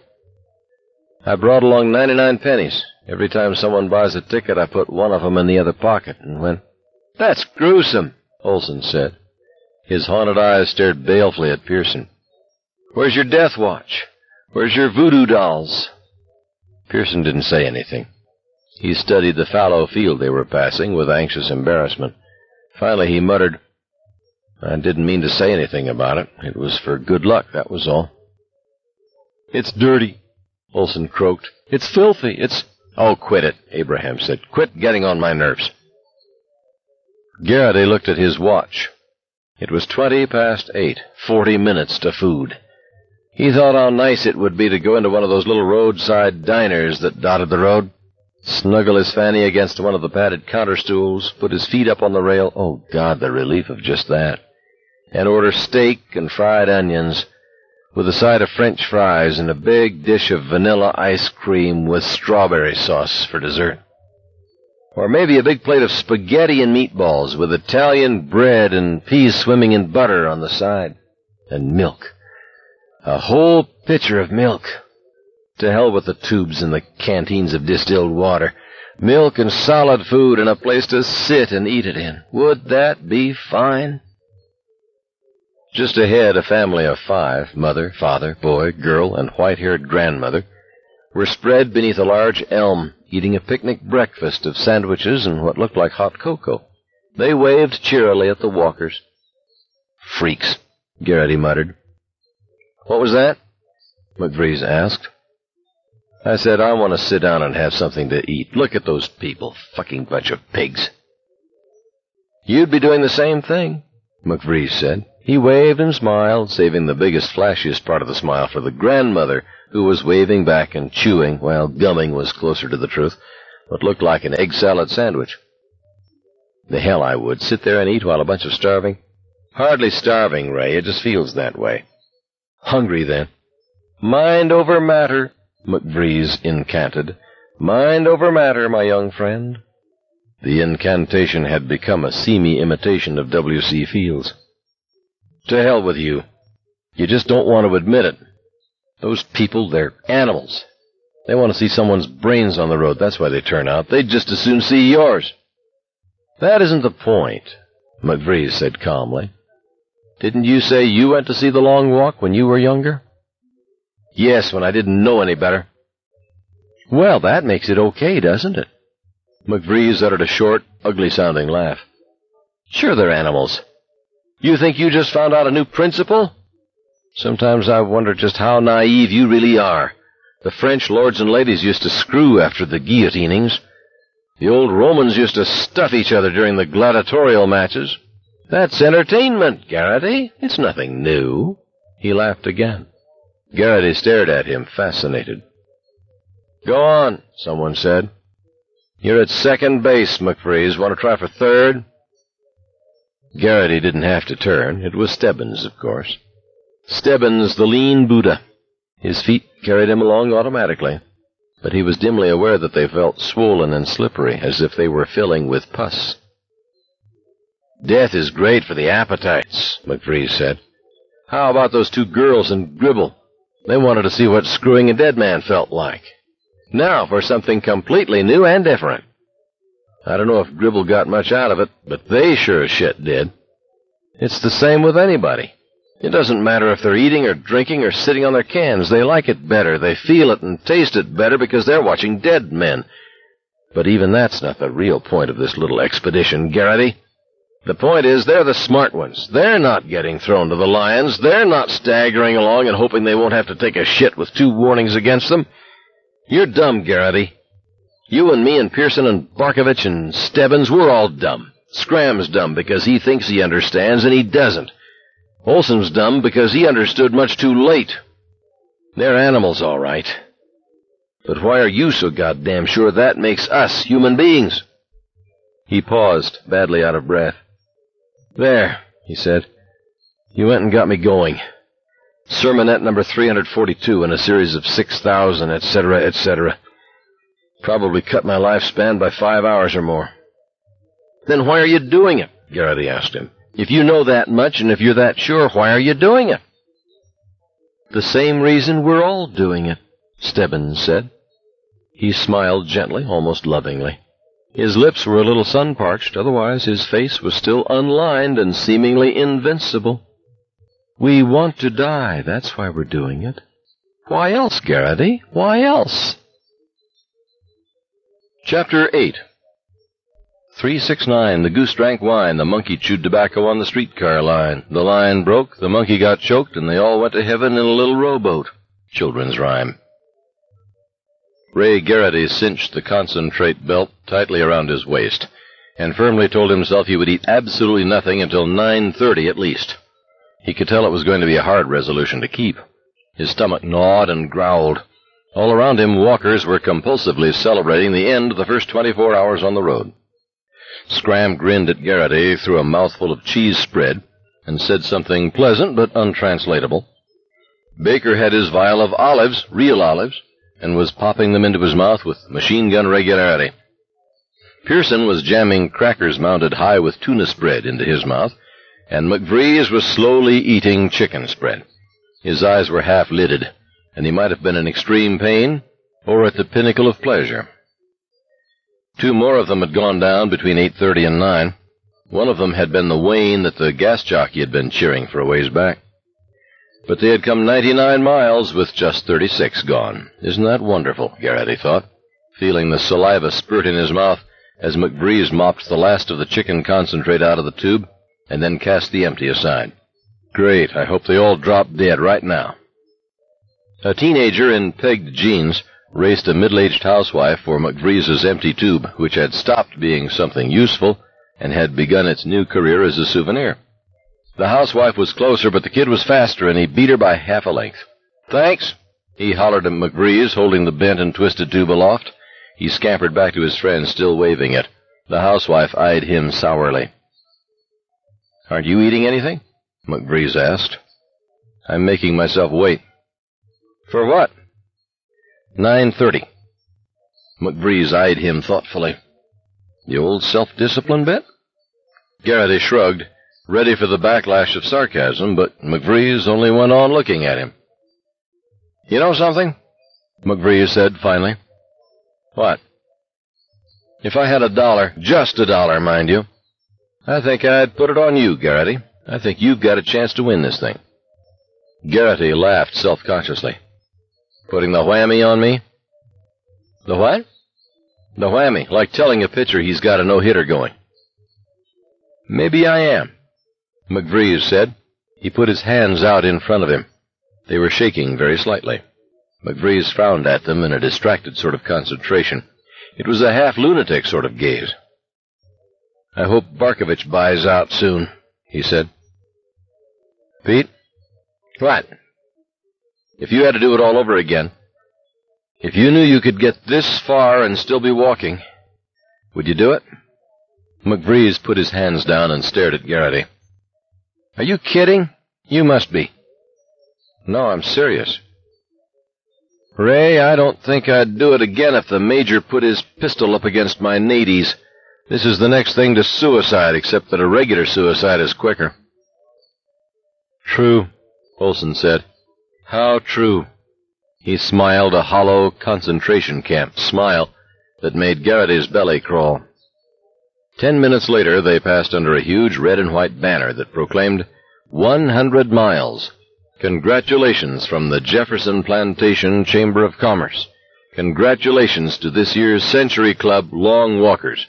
I brought along ninety-nine pennies. Every time someone buys a ticket, I put one of them in the other pocket, and when... That's gruesome, Olson said. His haunted eyes stared balefully at Pearson. Where's your death watch? Where's your voodoo dolls? Pearson didn't say anything. He studied the fallow field they were passing with anxious embarrassment. Finally he muttered, I didn't mean to say anything about it. It was for good luck, that was all. It's dirty, Olson croaked. It's filthy. It's... Oh, quit it, Abraham said. Quit getting on my nerves. Garrity looked at his watch. It was twenty past eight, forty minutes to food. He thought how nice it would be to go into one of those little roadside diners that dotted the road, snuggle his fanny against one of the padded counter stools, put his feet up on the rail, oh, God, the relief of just that, and order steak and fried onions with a side of French fries and a big dish of vanilla ice cream with strawberry sauce for dessert. Or maybe a big plate of spaghetti and meatballs with Italian bread and peas swimming in butter on the side. And milk. A whole pitcher of milk. To hell with the tubes and the canteens of distilled water. Milk and solid food and a place to sit and eat it in. Would that be fine? Just ahead, a family of five, mother, father, boy, girl, and white-haired grandmother, were spread beneath a large elm, eating a picnic breakfast of sandwiches and what looked like hot cocoa. They waved cheerily at the walkers. Freaks, Garrity muttered. What was that? McVrees asked. I said, I want to sit down and have something to eat. Look at those people, fucking bunch of pigs. You'd be doing the same thing, McVrees said. He waved and smiled, saving the biggest, flashiest part of the smile for the grandmother, who was waving back and chewing, while gumming was closer to the truth, what looked like an egg salad sandwich. The hell I would. Sit there and eat while a bunch of starving? Hardly starving, Ray. It just feels that way. Hungry, then. Mind over matter, McVrees incanted. Mind over matter, my young friend. The incantation had become a seamy imitation of W C Fields. To hell with you. You just don't want to admit it. Those people, they're animals. They want to see someone's brains on the road. That's why they turn out. They'd just as soon see yours. That isn't the point, McVrees said calmly. Didn't you say you went to see the long walk when you were younger? Yes, when I didn't know any better. Well, that makes it okay, doesn't it? McVrees uttered a short, ugly-sounding laugh. Sure they're animals. You think you just found out a new principle? Sometimes I wonder just how naive you really are. The French lords and ladies used to screw after the guillotinings. The old Romans used to stuff each other during the gladiatorial matches. That's entertainment, Garrity. It's nothing new. He laughed again. Garrity stared at him, fascinated. Go on, someone said. You're at second base, McVrees. Want to try for third? Garrity didn't have to turn. It was Stebbins, of course. Stebbins, the lean Buddha. His feet carried him along automatically, but he was dimly aware that they felt swollen and slippery, as if they were filling with pus. Death is great for the appetites, McVrees said. How about those two girls in Gribble? They wanted to see what screwing a dead man felt like. Now for something completely new and different. I don't know if Gribble got much out of it, but they sure as shit did. It's the same with anybody. It doesn't matter if they're eating or drinking or sitting on their cans. They like it better. They feel it and taste it better because they're watching dead men. But even that's not the real point of this little expedition, Garrity. The point is they're the smart ones. They're not getting thrown to the lions. They're not staggering along and hoping they won't have to take a shit with two warnings against them. You're dumb, Garrity. You and me and Pearson and Barkovich and Stebbins, we're all dumb. Scram's dumb because he thinks he understands and he doesn't. Olson's dumb because he understood much too late. They're animals, all right. But why are you so goddamn sure that makes us human beings? He paused, badly out of breath. There, he said. You went and got me going. Sermonette number three forty-two in a series of six thousand, et cetera, et cetera. Probably cut my lifespan by five hours or more. Then why are you doing it? Garrity asked him. If you know that much and if you're that sure, why are you doing it? The same reason we're all doing it, Stebbins said. He smiled gently, almost lovingly. His lips were a little sun-parched, otherwise his face was still unlined and seemingly invincible. We want to die, that's why we're doing it. Why else, Garrity? Why else? Chapter eight. three sixty-nine, the goose drank wine, the monkey chewed tobacco on the streetcar line. The line broke, the monkey got choked, and they all went to heaven in a little rowboat. Children's rhyme. Ray Garrity cinched the concentrate belt tightly around his waist, and firmly told himself he would eat absolutely nothing until nine thirty at least. He could tell it was going to be a hard resolution to keep. His stomach gnawed and growled. All around him, walkers were compulsively celebrating the end of the first twenty-four hours on the road. Scram grinned at Garrity through a mouthful of cheese spread and said something pleasant but untranslatable. Baker had his vial of olives, real olives, and was popping them into his mouth with machine-gun regularity. Pearson was jamming crackers mounted high with tuna spread into his mouth, and McVrees was slowly eating chicken spread. His eyes were half-lidded, and he might have been in extreme pain or at the pinnacle of pleasure. Two more of them had gone down between eight thirty and nine. One of them had been the Wayne that the gas jockey had been cheering for a ways back. But they had come ninety-nine miles with just thirty-six gone. Isn't that wonderful, Garrity thought, feeling the saliva spurt in his mouth as McVrees mopped the last of the chicken concentrate out of the tube and then cast the empty aside. Great, I hope they all drop dead right now. A teenager in pegged jeans raced a middle-aged housewife for McVrees's empty tube, which had stopped being something useful and had begun its new career as a souvenir. The housewife was closer, but the kid was faster, and he beat her by half a length. Thanks, he hollered at McVrees, holding the bent and twisted tube aloft. He scampered back to his friend, still waving it. The housewife eyed him sourly. Aren't you eating anything? McVrees asked. I'm making myself wait. For what? Nine thirty. McVrees eyed him thoughtfully. The old self-discipline bit? Garrity shrugged, ready for the backlash of sarcasm, but McVrees only went on looking at him. You know something? McVrees said finally. What? If I had a dollar, just a dollar, mind you, I think I'd put it on you, Garrity. I think you've got a chance to win this thing. Garrity laughed self-consciously. Putting the whammy on me? The what? The whammy, like telling a pitcher he's got a no-hitter going. Maybe I am, McVrees said. He put his hands out in front of him. They were shaking very slightly. McVrees frowned at them in a distracted sort of concentration. It was a half-lunatic sort of gaze. I hope Barkovich buys out soon, he said. Pete? What? If you had to do it all over again, if you knew you could get this far and still be walking, would you do it? McVrees put his hands down and stared at Garrity. Are you kidding? You must be. No, I'm serious. Ray, I don't think I'd do it again if the Major put his pistol up against my naties. This is the next thing to suicide, except that a regular suicide is quicker. True, Olson said. How true. He smiled a hollow concentration camp smile that made Garrity's belly crawl. Ten minutes later, they passed under a huge red and white banner that proclaimed one hundred miles. Congratulations from the Jefferson Plantation Chamber of Commerce. Congratulations to this year's Century Club Long Walkers.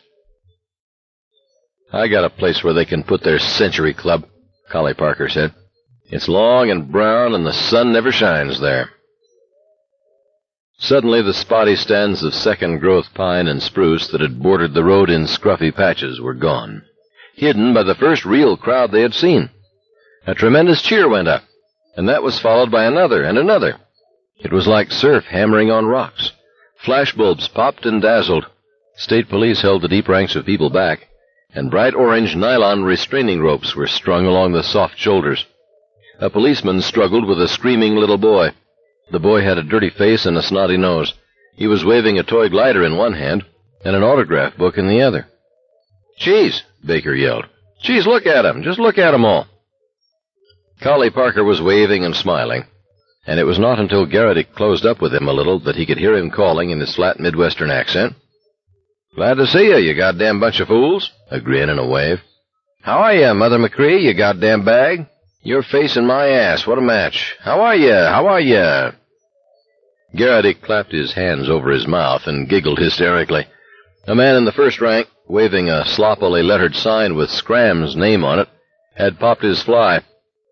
I got a place where they can put their Century Club, Collie Parker said. It's long and brown, and the sun never shines there. Suddenly the spotty stands of second-growth pine and spruce that had bordered the road in scruffy patches were gone, hidden by the first real crowd they had seen. A tremendous cheer went up, and that was followed by another and another. It was like surf hammering on rocks. Flashbulbs popped and dazzled. State police held the deep ranks of people back, and bright orange nylon restraining ropes were strung along the soft shoulders. A policeman struggled with a screaming little boy. The boy had a dirty face and a snotty nose. He was waving a toy glider in one hand and an autograph book in the other. "Cheese!" Baker yelled. "Cheese, look at 'em! Just look at 'em all!" Collie Parker was waving and smiling, and it was not until Garrity closed up with him a little that he could hear him calling in his flat Midwestern accent. "Glad to see you, you goddamn bunch of fools." A grin and a wave. "How are you, Mother McCree, you goddamn bag? Your face and my ass, what a match. How are you? How are you?" Garrity clapped his hands over his mouth and giggled hysterically. A man in the first rank, waving a sloppily lettered sign with Scram's name on it, had popped his fly.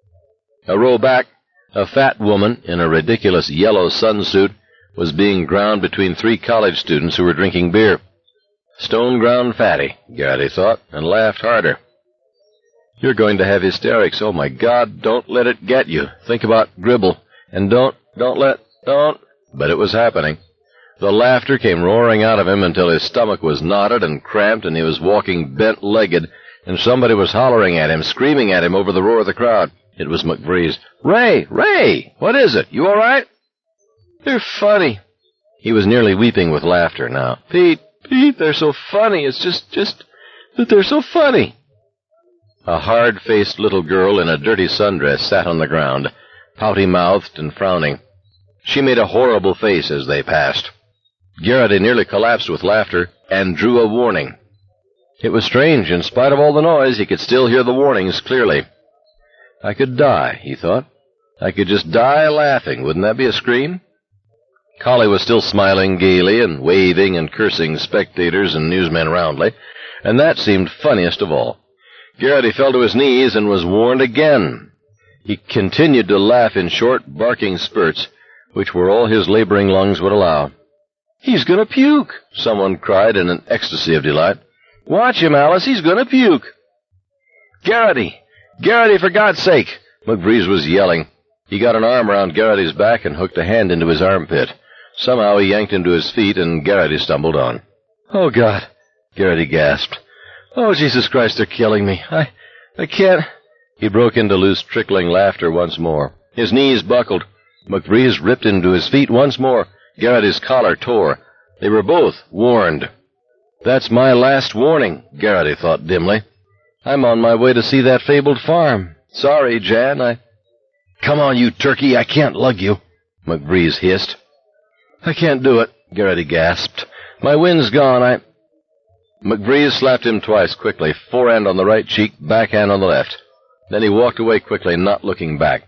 A row back, a fat woman in a ridiculous yellow sunsuit was being ground between three college students who were drinking beer. Stone-ground fatty, Garrity thought, and laughed harder. "You're going to have hysterics. Oh, my God, don't let it get you. Think about Gribble. And don't, don't let, don't..." But it was happening. The laughter came roaring out of him until his stomach was knotted and cramped and he was walking bent-legged, and somebody was hollering at him, screaming at him over the roar of the crowd. It was McVrees. "Ray! Ray! What is it? You all right?" "They're funny." He was nearly weeping with laughter now. "Pete, Pete, they're so funny. It's just, just that they're so funny." A hard-faced little girl in a dirty sundress sat on the ground, pouty-mouthed and frowning. She made a horrible face as they passed. Garrity nearly collapsed with laughter and drew a warning. It was strange. In spite of all the noise, he could still hear the warnings clearly. I could die, he thought. I could just die laughing. Wouldn't that be a scream? Collie was still smiling gaily and waving and cursing spectators and newsmen roundly, and that seemed funniest of all. Garrity fell to his knees and was warned again. He continued to laugh in short, barking spurts, which were all his laboring lungs would allow. "He's going to puke," someone cried in an ecstasy of delight. "Watch him, Alice, he's going to puke." "Garrity! Garrity, for God's sake!" McVrees was yelling. He got an arm around Garrity's back and hooked a hand into his armpit. Somehow he yanked him to his feet, and Garrity stumbled on. "Oh, God," Garrity gasped. "Oh, Jesus Christ, they're killing me. I... I can't..." He broke into loose, trickling laughter once more. His knees buckled. McVrees ripped into his feet once more. Garrity's collar tore. They were both warned. "That's my last warning," Garrity thought dimly. "I'm on my way to see that fabled farm. Sorry, Jan, I..." "Come on, you turkey, I can't lug you," McVrees hissed. "I can't do it," Garrity gasped. "My wind's gone, I..." McVrees slapped him twice quickly, forehand on the right cheek, backhand on the left. Then he walked away quickly, not looking back.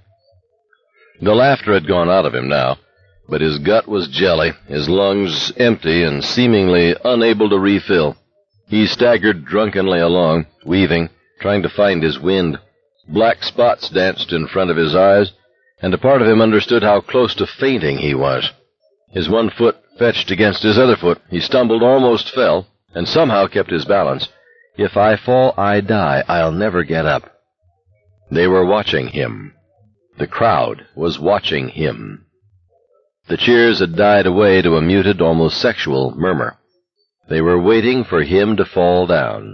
The laughter had gone out of him now, but his gut was jelly, his lungs empty and seemingly unable to refill. He staggered drunkenly along, weaving, trying to find his wind. Black spots danced in front of his eyes, and a part of him understood how close to fainting he was. His one foot fetched against his other foot. He stumbled, almost fell, and somehow kept his balance. "If I fall, I die. I'll never get up." They were watching him. The crowd was watching him. The cheers had died away to a muted, almost sexual murmur. They were waiting for him to fall down.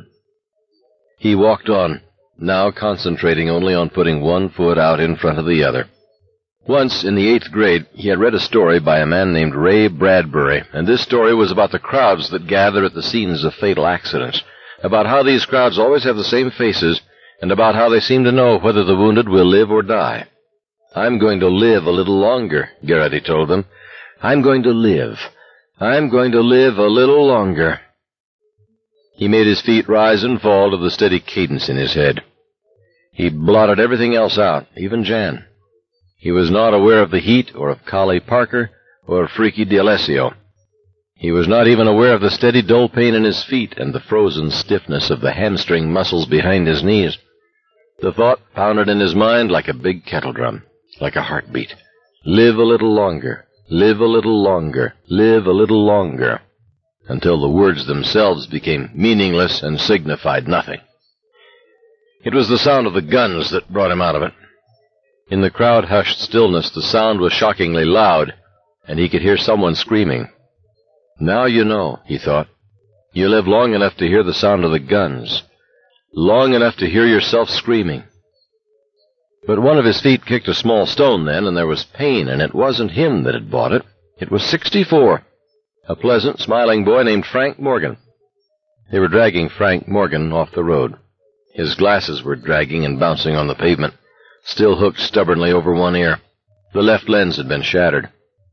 He walked on, now concentrating only on putting one foot out in front of the other. Once, in the eighth grade, he had read a story by a man named Ray Bradbury, and this story was about the crowds that gather at the scenes of fatal accidents, about how these crowds always have the same faces, and about how they seem to know whether the wounded will live or die. "I'm going to live a little longer," Garrity told them. "I'm going to live. I'm going to live a little longer." He made his feet rise and fall to the steady cadence in his head. He blotted everything else out, even Jan. He was not aware of the heat, or of Collie Parker, or of Freaky D'Alessio. He was not even aware of the steady dull pain in his feet and the frozen stiffness of the hamstring muscles behind his knees. The thought pounded in his mind like a big kettle drum, like a heartbeat. Live a little longer. Live a little longer, live a little longer, until the words themselves became meaningless and signified nothing. It was the sound of the guns that brought him out of it. In the crowd-hushed stillness, the sound was shockingly loud, and he could hear someone screaming. Now you know, he thought. You live long enough to hear the sound of the guns, long enough to hear yourself screaming. But one of his feet kicked a small stone then, and there was pain, and it wasn't him that had bought it. It was sixty-four, a pleasant, smiling boy named Frank Morgan. They were dragging Frank Morgan off the road. His glasses were dragging and bouncing on the pavement, still hooked stubbornly over one ear. The left lens had been shattered.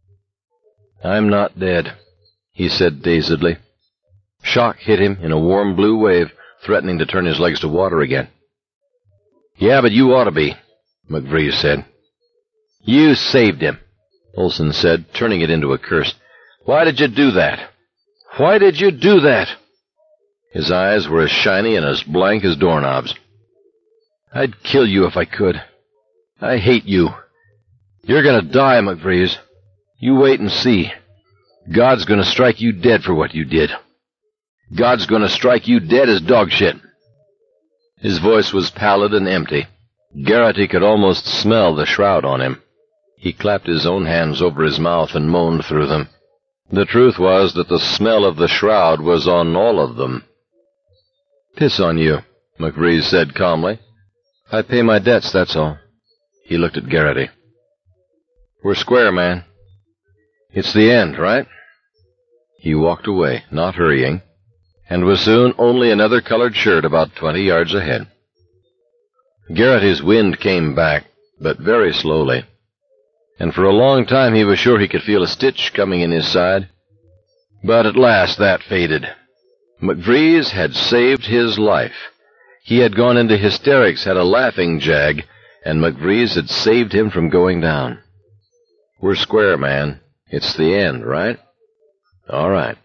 "I'm not dead," he said dazedly. Shock hit him in a warm blue wave, threatening to turn his legs to water again. "Yeah, but you ought to be," McVrees said. "You saved him," Olson said, turning it into a curse. "Why did you do that? Why did you do that?" His eyes were as shiny and as blank as doorknobs. "I'd kill you if I could. I hate you. You're going to die, McVrees. You wait and see. God's going to strike you dead for what you did. God's going to strike you dead as dog shit." His voice was pallid and empty. Garrity could almost smell the shroud on him. He clapped his own hands over his mouth and moaned through them. The truth was that the smell of the shroud was on all of them. "Piss on you," McVrees said calmly. "I pay my debts, that's all." He looked at Garrity. "We're square, man. It's the end, right?" He walked away, not hurrying, and was soon only another colored shirt about twenty yards ahead. Garrity's wind came back, but very slowly, and for a long time he was sure he could feel a stitch coming in his side. But at last that faded. McVrees had saved his life. He had gone into hysterics, had a laughing jag, and McVrees had saved him from going down. "We're square, man. It's the end, right?" "All right."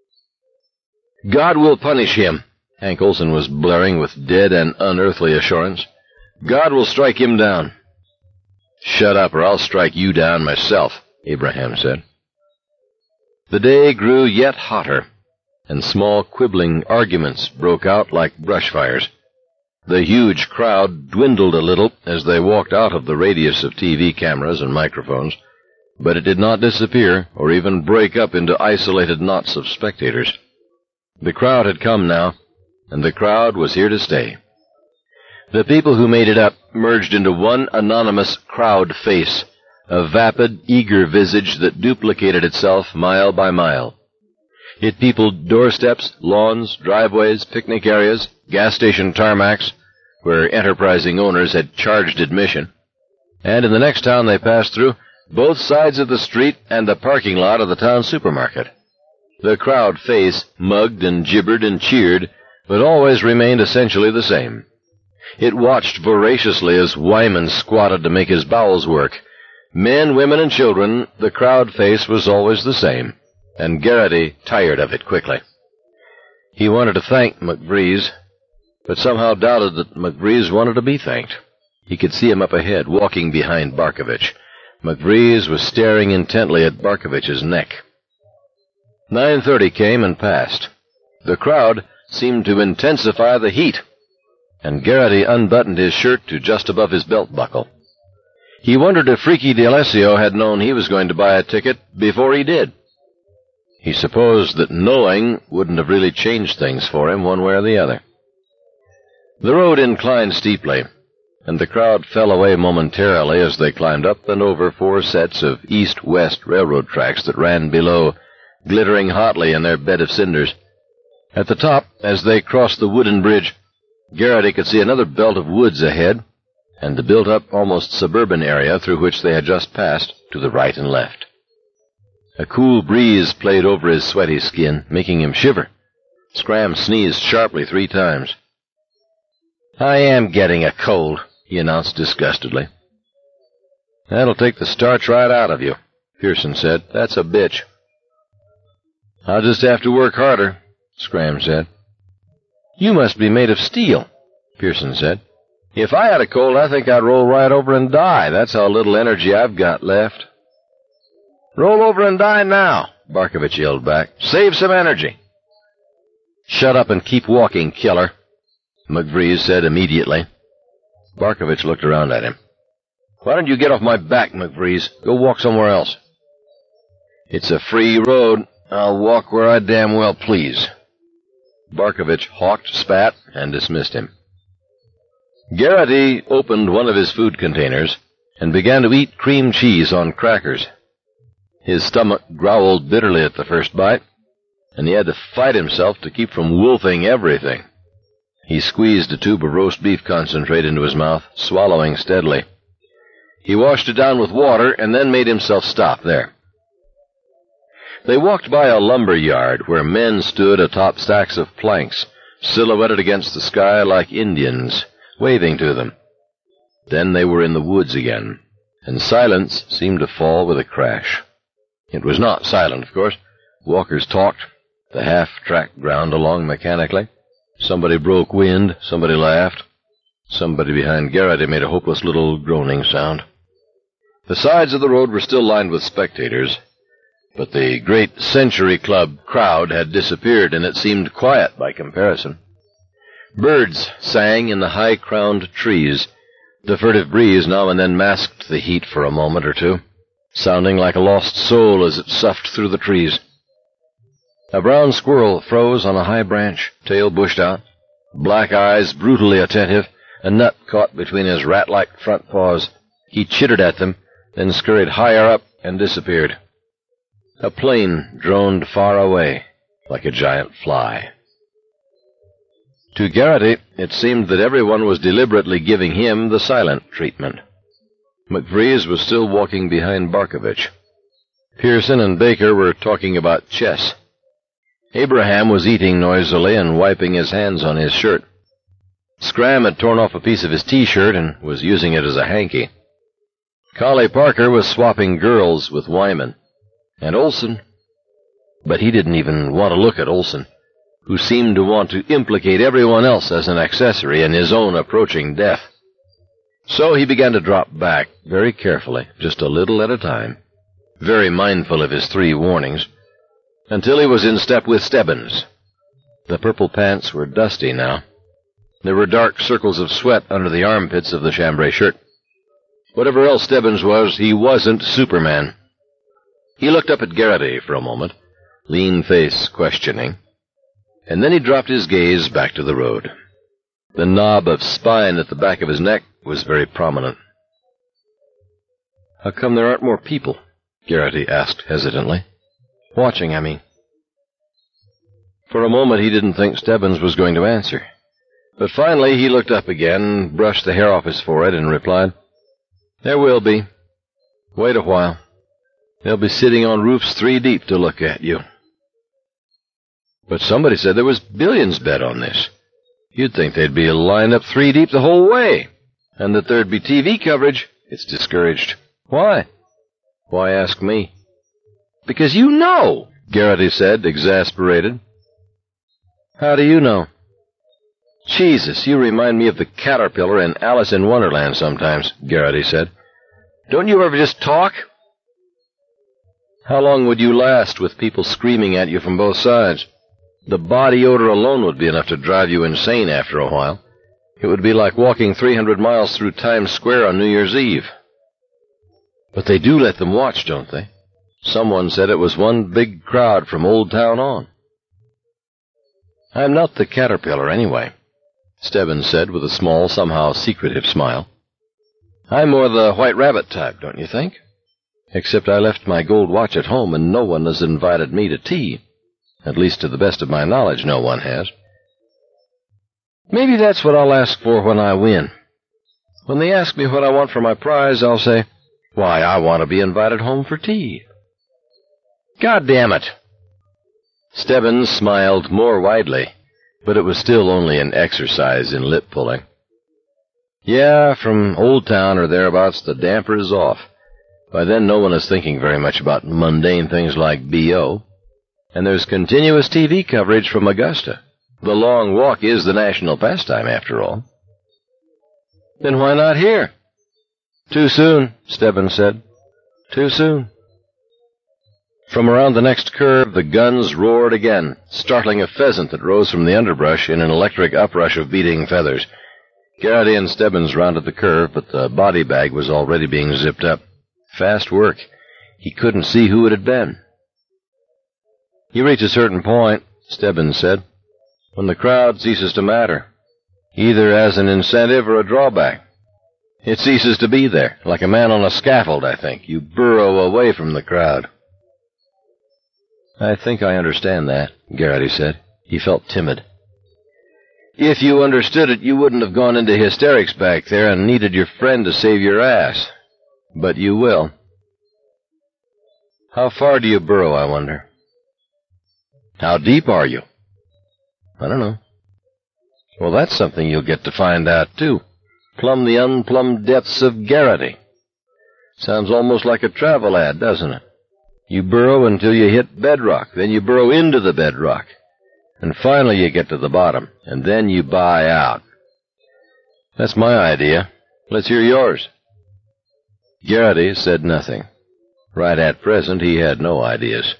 "God will punish him," Hank Olson was blaring with dead and unearthly assurance. "God will strike him down." "Shut up, or I'll strike you down myself," Abraham said. The day grew yet hotter, and small quibbling arguments broke out like brush fires. The huge crowd dwindled a little as they walked out of the radius of T V cameras and microphones, but it did not disappear or even break up into isolated knots of spectators. The crowd had come now, and the crowd was here to stay. The people who made it up merged into one anonymous crowd face, a vapid, eager visage that duplicated itself mile by mile. It peopled doorsteps, lawns, driveways, picnic areas, gas station tarmacs, where enterprising owners had charged admission, and in the next town they passed through, both sides of the street and the parking lot of the town supermarket. The crowd face mugged and gibbered and cheered, but always remained essentially the same. It watched voraciously as Wyman squatted to make his bowels work. Men, women, and children, the crowd face was always the same, and Garrity tired of it quickly. He wanted to thank McVrees, but somehow doubted that McVrees wanted to be thanked. He could see him up ahead, walking behind Barkovich. McVrees was staring intently at Barkovich's neck. nine thirty came and passed. The crowd seemed to intensify the heat, and Garrity unbuttoned his shirt to just above his belt buckle. He wondered if Freaky D'Alessio had known he was going to buy a ticket before he did. He supposed that knowing wouldn't have really changed things for him one way or the other. The road inclined steeply, and the crowd fell away momentarily as they climbed up and over four sets of east-west railroad tracks that ran below, glittering hotly in their bed of cinders. At the top, as they crossed the wooden bridge, Garrity could see another belt of woods ahead, and the built-up, almost suburban area through which they had just passed to the right and left. A cool breeze played over his sweaty skin, making him shiver. Scram sneezed sharply three times. "I am getting a cold," he announced disgustedly. "That'll take the starch right out of you," Pearson said. "That's a bitch." "I'll just have to work harder," Scram said. "You must be made of steel," Pearson said. "If I had a cold, I think I'd roll right over and die. That's how little energy I've got left." Roll over and die now, Barkovich yelled back. Save some energy. Shut up and keep walking, killer, McVrees said immediately. Barkovich looked around at him. Why don't you get off my back, McVrees? Go walk somewhere else. It's a free road. I'll walk where I damn well please. Barkovich hawked, spat, and dismissed him. Garrity opened one of his food containers and began to eat cream cheese on crackers. His stomach growled bitterly at the first bite, and he had to fight himself to keep from wolfing everything. He squeezed a tube of roast beef concentrate into his mouth, swallowing steadily. He washed it down with water and then made himself stop there. They walked by a lumber yard where men stood atop stacks of planks, silhouetted against the sky like Indians, waving to them. Then they were in the woods again, and silence seemed to fall with a crash. It was not silent, of course. Walkers talked. The half-track ground along mechanically. Somebody broke wind. Somebody laughed. Somebody behind Garrity made a hopeless little groaning sound. The sides of the road were still lined with spectators, but the great Century Club crowd had disappeared, and it seemed quiet by comparison. Birds sang in the high-crowned trees. The furtive breeze now and then masked the heat for a moment or two, sounding like a lost soul as it soughed through the trees. A brown squirrel froze on a high branch, tail bushed out, black eyes brutally attentive, a nut caught between his rat-like front paws. He chittered at them, then scurried higher up and disappeared. A plane droned far away, like a giant fly. To Garrity, it seemed that everyone was deliberately giving him the silent treatment. McVrees was still walking behind Barkovich. Pearson and Baker were talking about chess. Abraham was eating noisily and wiping his hands on his shirt. Scram had torn off a piece of his T-shirt and was using it as a hanky. Collie Parker was swapping girls with Wyman. And Olson. But he didn't even want to look at Olson, who seemed to want to implicate everyone else as an accessory in his own approaching death. So he began to drop back, very carefully, just a little at a time, very mindful of his three warnings, until he was in step with Stebbins. The purple pants were dusty now. There were dark circles of sweat under the armpits of the chambray shirt. Whatever else Stebbins was, he wasn't Superman. He looked up at Garrity for a moment, lean face questioning, and then he dropped his gaze back to the road. The knob of spine at the back of his neck was very prominent. How come there aren't more people? Garrity asked hesitantly. Watching, I mean. For a moment he didn't think Stebbins was going to answer. But finally he looked up again, brushed the hair off his forehead, and replied, There will be. Wait a while. They'll be sitting on roofs three deep to look at you. But somebody said there was billions bet on this. You'd think they'd be lined up three deep the whole way, and that there'd be T V coverage. It's discouraged. Why? Why ask me? Because you know, Garrity said, exasperated. How do you know? Jesus, you remind me of the caterpillar in Alice in Wonderland sometimes, Garrity said. Don't you ever just talk? How long would you last with people screaming at you from both sides? The body odor alone would be enough to drive you insane after a while. It would be like walking three hundred miles through Times Square on New Year's Eve. But they do let them watch, don't they? Someone said it was one big crowd from Old Town on. I'm not the caterpillar, anyway, Stebbins said with a small, somehow secretive smile. I'm more the white rabbit type, don't you think? Except I left my gold watch at home and no one has invited me to tea. At least to the best of my knowledge, no one has. Maybe that's what I'll ask for when I win. When they ask me what I want for my prize, I'll say, Why, I want to be invited home for tea. God damn it! Stebbins smiled more widely, but it was still only an exercise in lip-pulling. Yeah, from Old Town or thereabouts, the damper is off. By then, no one is thinking very much about mundane things like B O And there's continuous T V coverage from Augusta. The long walk is the national pastime, after all. Then why not here? Too soon, Stebbins said. Too soon. From around the next curve, the guns roared again, startling a pheasant that rose from the underbrush in an electric uprush of beating feathers. Garrity and Stebbins rounded the curve, but the body bag was already being zipped up. Fast work. He couldn't see who it had been. You reach a certain point, Stebbins said, when the crowd ceases to matter, either as an incentive or a drawback. It ceases to be there, like a man on a scaffold, I think. You burrow away from the crowd. I think I understand that, Garrity said. He felt timid. If you understood it, you wouldn't have gone into hysterics back there and needed your friend to save your ass. But you will. How far do you burrow, I wonder? How deep are you? I don't know. Well, that's something you'll get to find out, too. Plumb the unplumbed depths of Garrity. Sounds almost like a travel ad, doesn't it? You burrow until you hit bedrock, then you burrow into the bedrock, and finally you get to the bottom, and then you buy out. That's my idea. Let's hear yours. Garrity said nothing. Right at present, he had no ideas.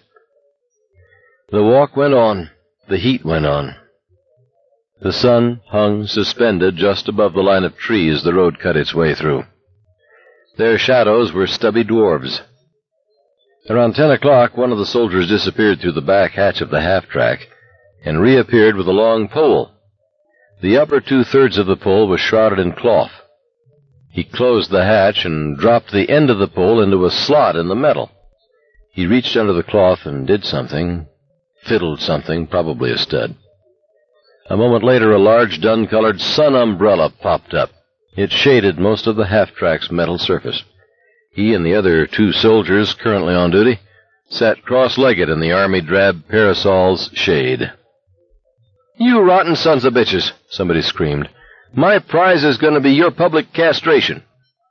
The walk went on. The heat went on. The sun hung suspended just above the line of trees the road cut its way through. Their shadows were stubby dwarves. Around ten o'clock, one of the soldiers disappeared through the back hatch of the half-track and reappeared with a long pole. The upper two-thirds of the pole was shrouded in cloth. He closed the hatch and dropped the end of the pole into a slot in the metal. He reached under the cloth and did something, fiddled something, probably a stud. A moment later, a large dun-colored sun umbrella popped up. It shaded most of the half-track's metal surface. He and the other two soldiers currently on duty sat cross-legged in the army drab parasol's shade. "You rotten sons of bitches," somebody screamed. "My prize is going to be your public castration."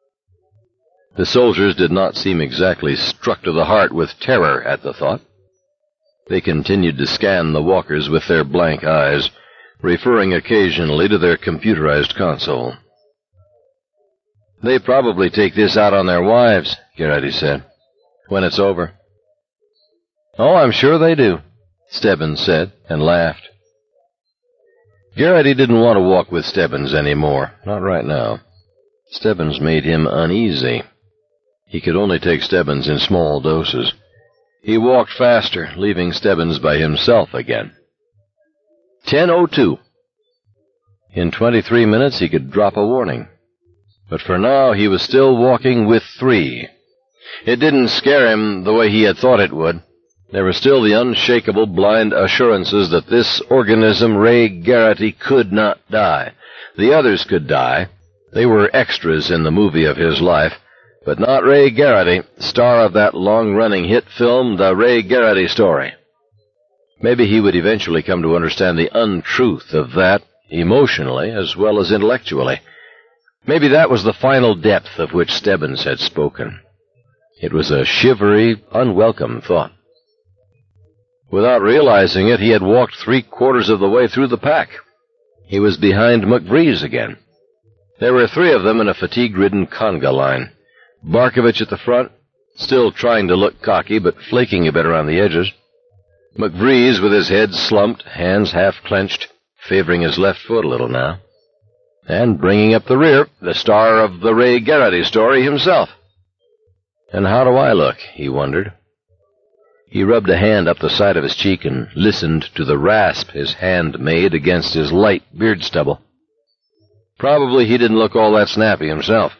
The soldiers did not seem exactly struck to the heart with terror at the thought. They continued to scan the walkers with their blank eyes, referring occasionally to their computerized console. "They probably take this out on their wives," Garrity said, "when it's over." "Oh, I'm sure they do," Stebbins said, and laughed. Garrity didn't want to walk with Stebbins anymore, not right now. Stebbins made him uneasy. He could only take Stebbins in small doses. He walked faster, leaving Stebbins by himself again. ten oh two. In twenty-three minutes he could drop a warning. But for now he was still walking with three. It didn't scare him the way he had thought it would. There were still the unshakable blind assurances that this organism, Ray Garrity, could not die. The others could die. They were extras in the movie of his life, but not Ray Garrity, star of that long-running hit film, The Ray Garrity Story. Maybe he would eventually come to understand the untruth of that, emotionally as well as intellectually. Maybe that was the final depth of which Stebbins had spoken. It was a shivery, unwelcome thought. Without realizing it, he had walked three-quarters of the way through the pack. He was behind McVrees again. There were three of them in a fatigue-ridden conga line. Barkovich at the front, still trying to look cocky, but flaking a bit around the edges. McVrees with his head slumped, hands half-clenched, favoring his left foot a little now. And bringing up the rear, the star of the Ray Garrity Story himself. And how do I look, he wondered. He rubbed a hand up the side of his cheek and listened to the rasp his hand made against his light beard stubble. Probably he didn't look all that snappy himself.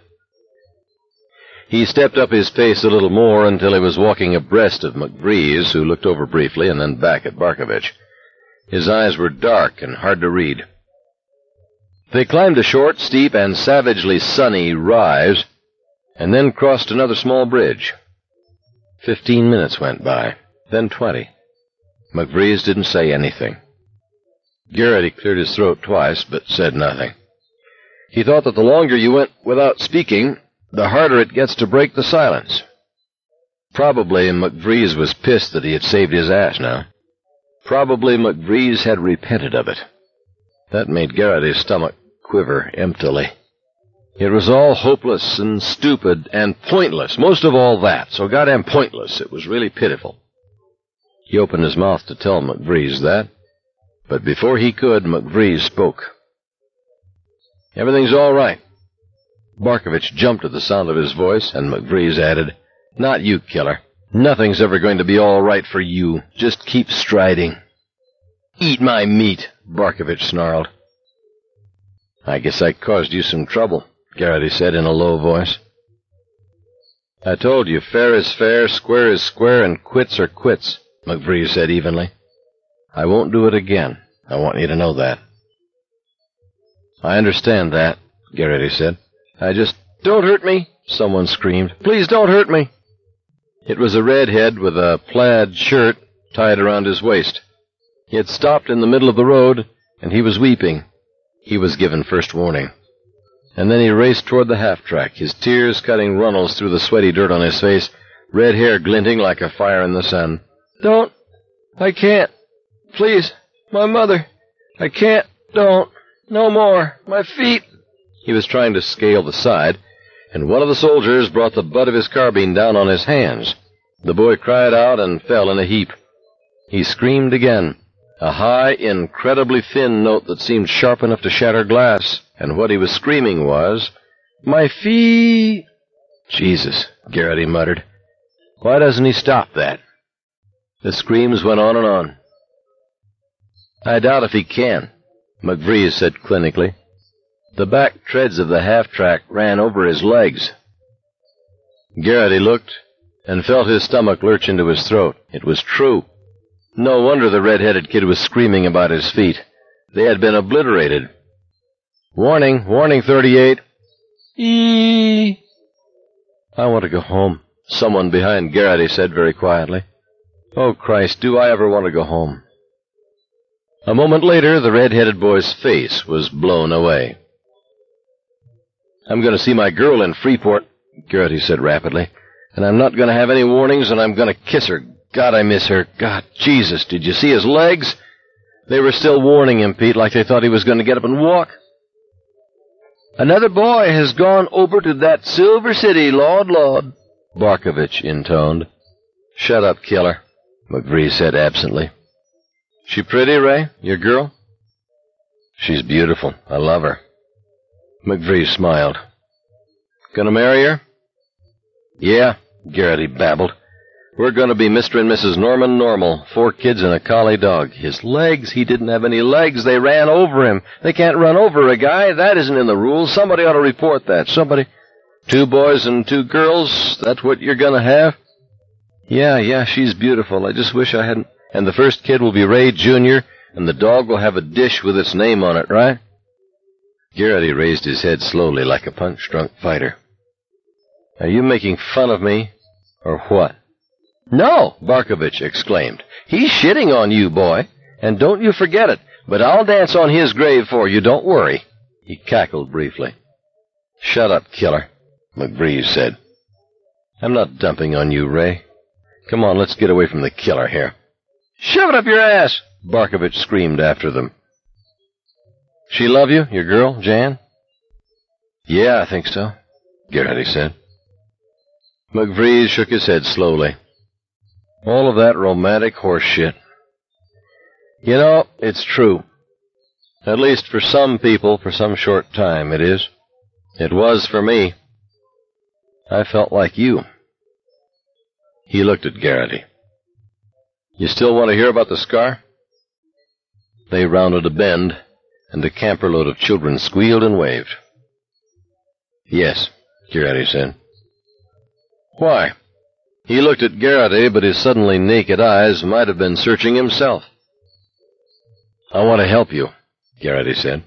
He stepped up his pace a little more until he was walking abreast of McVrees, who looked over briefly and then back at Barkovich. His eyes were dark and hard to read. They climbed a short, steep, and savagely sunny rise, and then crossed another small bridge. Fifteen minutes went by, then twenty. McVrees didn't say anything. Garrity cleared his throat twice, but said nothing. He thought that the longer you went without speaking, the harder it gets to break the silence. Probably McVrees was pissed that he had saved his ass now. Probably McVrees had repented of it. That made Garrity's stomach quiver emptily. It was all hopeless and stupid and pointless, most of all that, so goddamn pointless. It was really pitiful. He opened his mouth to tell McVrees that, but before he could, McVrees spoke. "Everything's all right." Barkovich jumped at the sound of his voice, and McVrees added, "Not you, killer. Nothing's ever going to be all right for you. Just keep striding." "Eat my meat," Barkovich snarled. "I guess I caused you some trouble," Garrity said in a low voice. "I told you, fair is fair, square is square, and quits are quits," McVrees said evenly. "I won't do it again. I want you to know that." "I understand that," Garrity said. "I just—" "Don't hurt me," someone screamed. "Please don't hurt me." It was a redhead with a plaid shirt tied around his waist. He had stopped in the middle of the road, and he was weeping. He was given first warning. And then he raced toward the half-track, his tears cutting runnels through the sweaty dirt on his face, red hair glinting like a fire in the sun. "Don't. I can't. Please. My mother. I can't. Don't. No more. My feet." He was trying to scale the side, and one of the soldiers brought the butt of his carbine down on his hands. The boy cried out and fell in a heap. He screamed again, a high, incredibly thin note that seemed sharp enough to shatter glass, and what he was screaming was, "My feet!" "Jesus," Garrity muttered. "Why doesn't he stop that?" The screams went on and on. "I doubt if he can," McVrees said clinically. "The back treads of the half-track ran over his legs." Garrity looked and felt his stomach lurch into his throat. It was true. No wonder the red-headed kid was screaming about his feet. They had been obliterated. "Warning, warning, thirty-eight. Eee. "I want to go home," someone behind Garrity said very quietly. "Oh, Christ, do I ever want to go home." A moment later, the red-headed boy's face was blown away. "I'm going to see my girl in Freeport," Garrity said rapidly, "and I'm not going to have any warnings, and I'm going to kiss her. God, I miss her. God, Jesus, did you see his legs? They were still warning him, Pete, like they thought he was going to get up and walk." "Another boy has gone over to that Silver City, Lord, Lord," Barkovich intoned. "Shut up, killer," McVrees said absently. "She pretty, Ray, your girl?" "She's beautiful. I love her." McVrees smiled. "Gonna marry her?" "Yeah," Garrity babbled. "We're gonna be Mister and Missus Norman Normal, four kids and a collie dog." His legs? He didn't have any legs. They ran over him. They can't run over a guy. That isn't in the rules. Somebody ought to report that. Somebody. "Two boys and two girls? That's what you're gonna have?" "Yeah, yeah, she's beautiful. I just wish I hadn't..." "And the first kid will be Ray Junior, and the dog will have a dish with its name on it, right?" Garrity raised his head slowly like a punch-drunk fighter. "Are you making fun of me, or what?" "No!" Barkovich exclaimed. "He's shitting on you, boy. And don't you forget it. But I'll dance on his grave for you, don't worry." He cackled briefly. "Shut up, killer," McVrees said. "I'm not dumping on you, Ray. Come on, let's get away from the killer here." "Shove it up your ass!" Barkovich screamed after them. "She love you, your girl, Jan?" "Yeah, I think so," Garrity said. McVrees shook his head slowly. "All of that romantic horse shit. You know, it's true. At least for some people, for some short time, it is. It was for me. I felt like you." He looked at Garrity. "You still want to hear about the scar?" They rounded a bend, and a camperload of children squealed and waved. "Yes," Garrity said. "Why?" He looked at Garrity, but his suddenly naked eyes might have been searching himself. "I want to help you," Garrity said.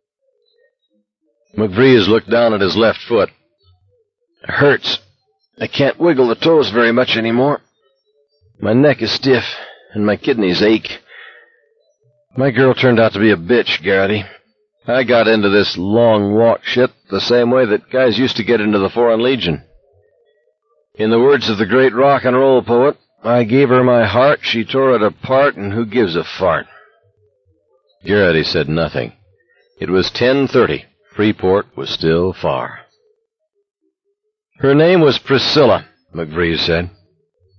McVrees looked down at his left foot. "It hurts. I can't wiggle the toes very much anymore. My neck is stiff, and my kidneys ache. My girl turned out to be a bitch, Garrity. I got into this long walk shit the same way that guys used to get into the Foreign Legion. In the words of the great rock and roll poet, I gave her my heart, she tore it apart, and who gives a fart?" Garrity said nothing. It was ten thirty. Freeport was still far. "Her name was Priscilla," McVrees said.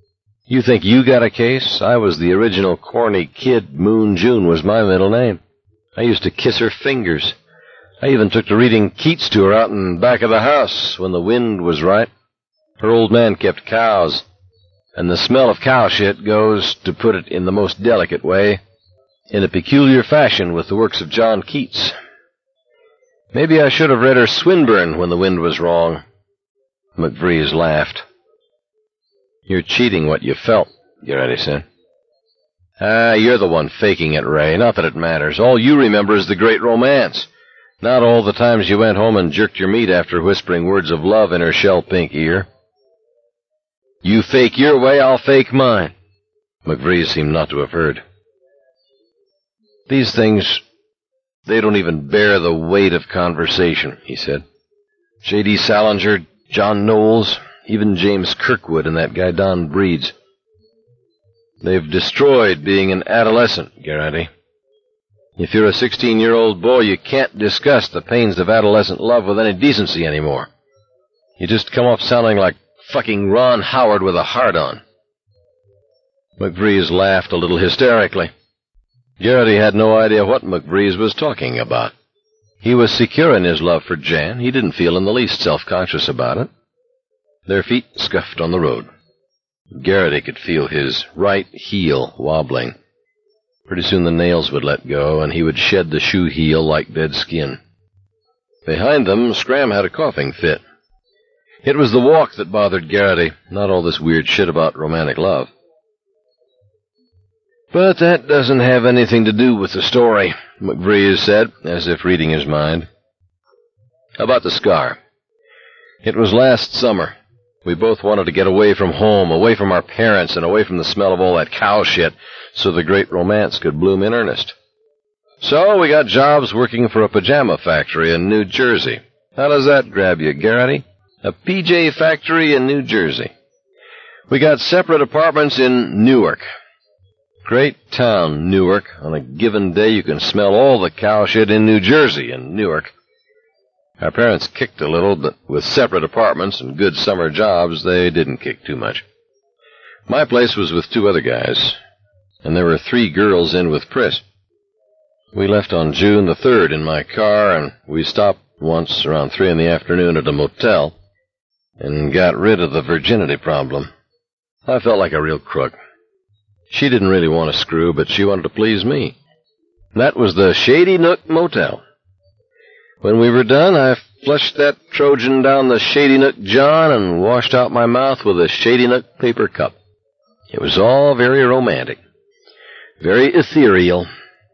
You think you got a case? I was the original corny kid. Moon June was my middle name. I used to kiss her fingers. I even took to reading Keats to her out in back of the house when the wind was right. Her old man kept cows, and the smell of cow shit goes, to put it in the most delicate way, in a peculiar fashion with the works of John Keats. Maybe I should have read her Swinburne when the wind was wrong. McVrees laughed. You're cheating what you felt, Garrity said. Ah, you're the one faking it, Ray. Not that it matters. All you remember is the great romance. Not all the times you went home and jerked your meat after whispering words of love in her shell-pink ear. You fake your way, I'll fake mine. McVrees seemed not to have heard. These things, they don't even bear the weight of conversation, he said. J D Salinger, John Knowles, even James Kirkwood and that guy Don Breeds. They've destroyed being an adolescent, Garrity. If you're a sixteen-year-old boy, you can't discuss the pains of adolescent love with any decency anymore. You just come off sounding like fucking Ron Howard with a hard-on. McVrees laughed a little hysterically. Garrity had no idea what McVrees was talking about. He was secure in his love for Jan. He didn't feel in the least self-conscious about it. Their feet scuffed on the road. Garrity could feel his right heel wobbling. Pretty soon the nails would let go, and he would shed the shoe heel like dead skin. Behind them, Scram had a coughing fit. It was the walk that bothered Garrity, not all this weird shit about romantic love. But that doesn't have anything to do with the story, McVrees said, as if reading his mind. About the scar. It was last summer. We both wanted to get away from home, away from our parents, and away from the smell of all that cow shit, so the great romance could bloom in earnest. So we got jobs working for a pajama factory in New Jersey. How does that grab you, Garrity? A P J factory in New Jersey. We got separate apartments in Newark. Great town, Newark. On a given day, you can smell all the cow shit in New Jersey in Newark. Our parents kicked a little, but with separate apartments and good summer jobs, they didn't kick too much. My place was with two other guys, and there were three girls in with Pris. We left on June the third in my car, and we stopped once around three in the afternoon at a motel and got rid of the virginity problem. I felt like a real crook. She didn't really want to screw, but she wanted to please me. That was the Shady Nook Motel. When we were done, I flushed that Trojan down the Shady Nook John and washed out my mouth with a Shady Nook paper cup. It was all very romantic, very ethereal.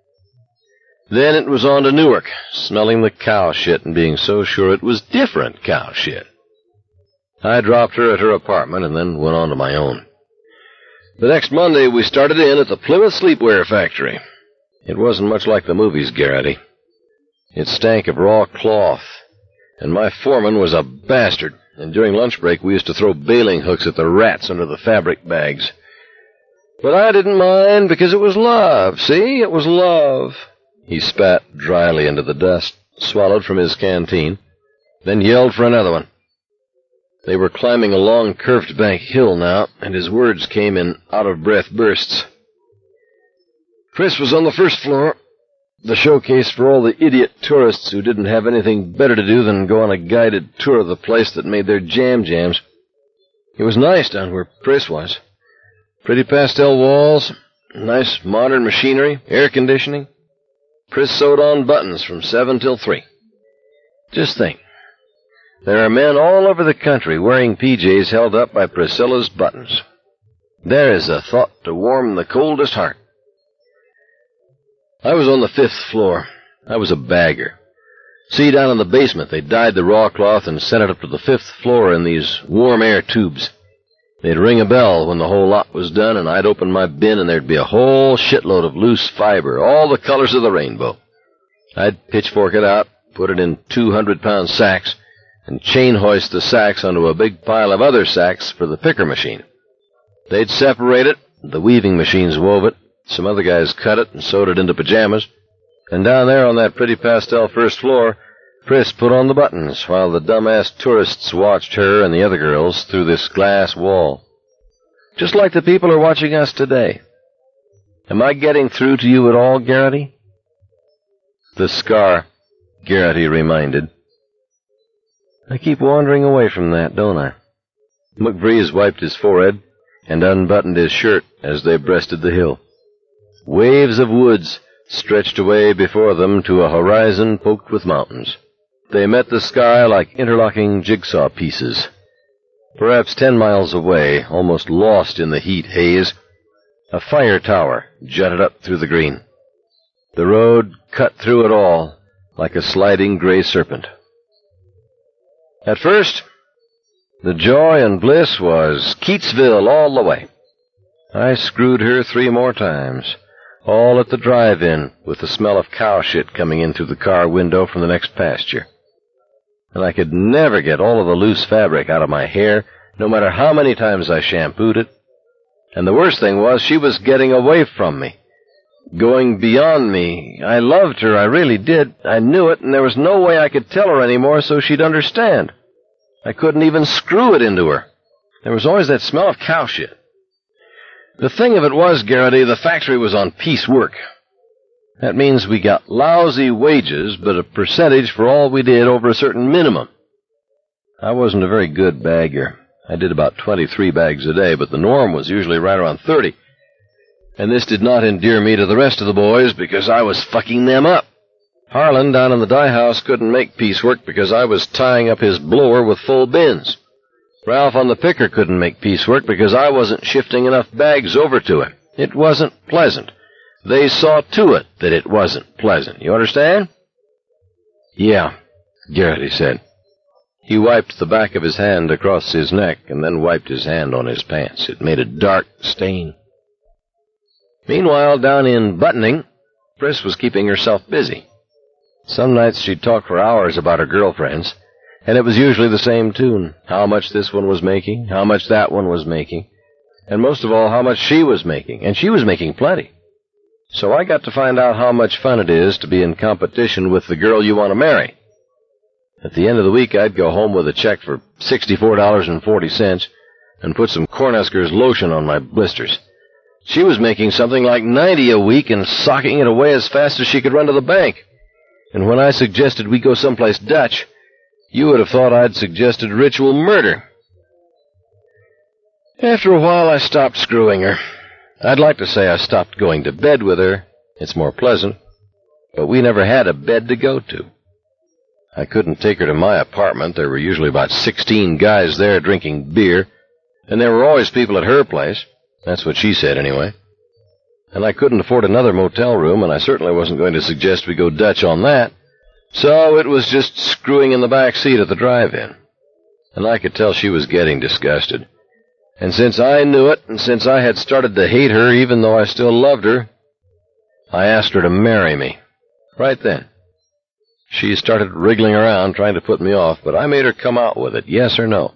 Then it was on to Newark, smelling the cow shit and being so sure it was different cow shit. I dropped her at her apartment and then went on to my own. The next Monday, we started in at the Plymouth Sleepwear Factory. It wasn't much like the movies, Garrity. It stank of raw cloth, and my foreman was a bastard, and during lunch break we used to throw bailing hooks at the rats under the fabric bags. But I didn't mind, because it was love, see? It was love. He spat dryly into the dust, swallowed from his canteen, then yelled for another one. They were climbing a long, curved bank hill now, and his words came in out-of-breath bursts. Chris was on the first floor, the showcase for all the idiot tourists who didn't have anything better to do than go on a guided tour of the place that made their jam jams. It was nice down where Chris was. Pretty pastel walls, nice modern machinery, air conditioning. Chris sewed on buttons from seven till three. Just think. There are men all over the country wearing P Js held up by Priscilla's buttons. There is a thought to warm the coldest heart. I was on the fifth floor. I was a bagger. See, down in the basement, they dyed the raw cloth and sent it up to the fifth floor in these warm air tubes. They'd ring a bell when the whole lot was done, and I'd open my bin, and there'd be a whole shitload of loose fiber, all the colors of the rainbow. I'd pitchfork it out, put it in two hundred pound sacks, and chain hoist the sacks onto a big pile of other sacks for the picker machine. They'd separate it, the weaving machines wove it, some other guys cut it and sewed it into pajamas, and down there on that pretty pastel first floor, Pris put on the buttons while the dumbass tourists watched her and the other girls through this glass wall. just like the people are watching us today. Am I getting through to you at all, Garrity?" "The scar," Garrity reminded. "I keep wandering away from that, don't I?" McVrees wiped his forehead and unbuttoned his shirt as they breasted the hill. Waves of woods stretched away before them to a horizon poked with mountains. They met the sky like interlocking jigsaw pieces. Perhaps ten miles away, almost lost in the heat haze, a fire tower jutted up through the green. The road cut through it all like a sliding gray serpent. At first, the joy and bliss was Keatsville all the way. I screwed her three more times, all at the drive-in, with the smell of cow shit coming in through the car window from the next pasture. And I could never get all of the loose fabric out of my hair, no matter how many times I shampooed it. And the worst thing was she was getting away from me, going beyond me. I loved her, I really did. I knew it, and there was no way I could tell her anymore so she'd understand. I couldn't even screw it into her. There was always that smell of cow shit. The thing of it was, Garrity, the factory was on piece work. That means we got lousy wages, but a percentage for all we did over a certain minimum. I wasn't a very good bagger. I did about twenty-three bags a day, but the norm was usually right around thirty. And this did not endear me to the rest of the boys because I was fucking them up. Harlan down in the dye house couldn't make piecework because I was tying up his blower with full bins. Ralph on the picker couldn't make piecework because I wasn't shifting enough bags over to him. It wasn't pleasant. They saw to it that it wasn't pleasant. You understand? Yeah, Garrity said. He wiped the back of his hand across his neck and then wiped his hand on his pants. It made a dark stain. Meanwhile, down in buttoning, Pris was keeping herself busy. Some nights she'd talk for hours about her girlfriends, and it was usually the same tune. How much this one was making, how much that one was making, and most of all, how much she was making, and she was making plenty. So I got to find out how much fun it is to be in competition with the girl you want to marry. At the end of the week, I'd go home with a check for sixty-four dollars and forty cents and put some Cornhusker's lotion on my blisters. She was making something like ninety a week and socking it away as fast as she could run to the bank. And when I suggested we go someplace Dutch, you would have thought I'd suggested ritual murder. After a while, I stopped screwing her. I'd like to say I stopped going to bed with her. It's more pleasant. But we never had a bed to go to. I couldn't take her to my apartment. There were usually about sixteen guys there drinking beer, and there were always people at her place. That's what she said, anyway. And I couldn't afford another motel room, and I certainly wasn't going to suggest we go Dutch on that. So it was just screwing in the back seat at the drive-in. And I could tell she was getting disgusted. And since I knew it, and since I had started to hate her even though I still loved her, I asked her to marry me. Right then. She started wriggling around trying to put me off, but I made her come out with it, yes or no.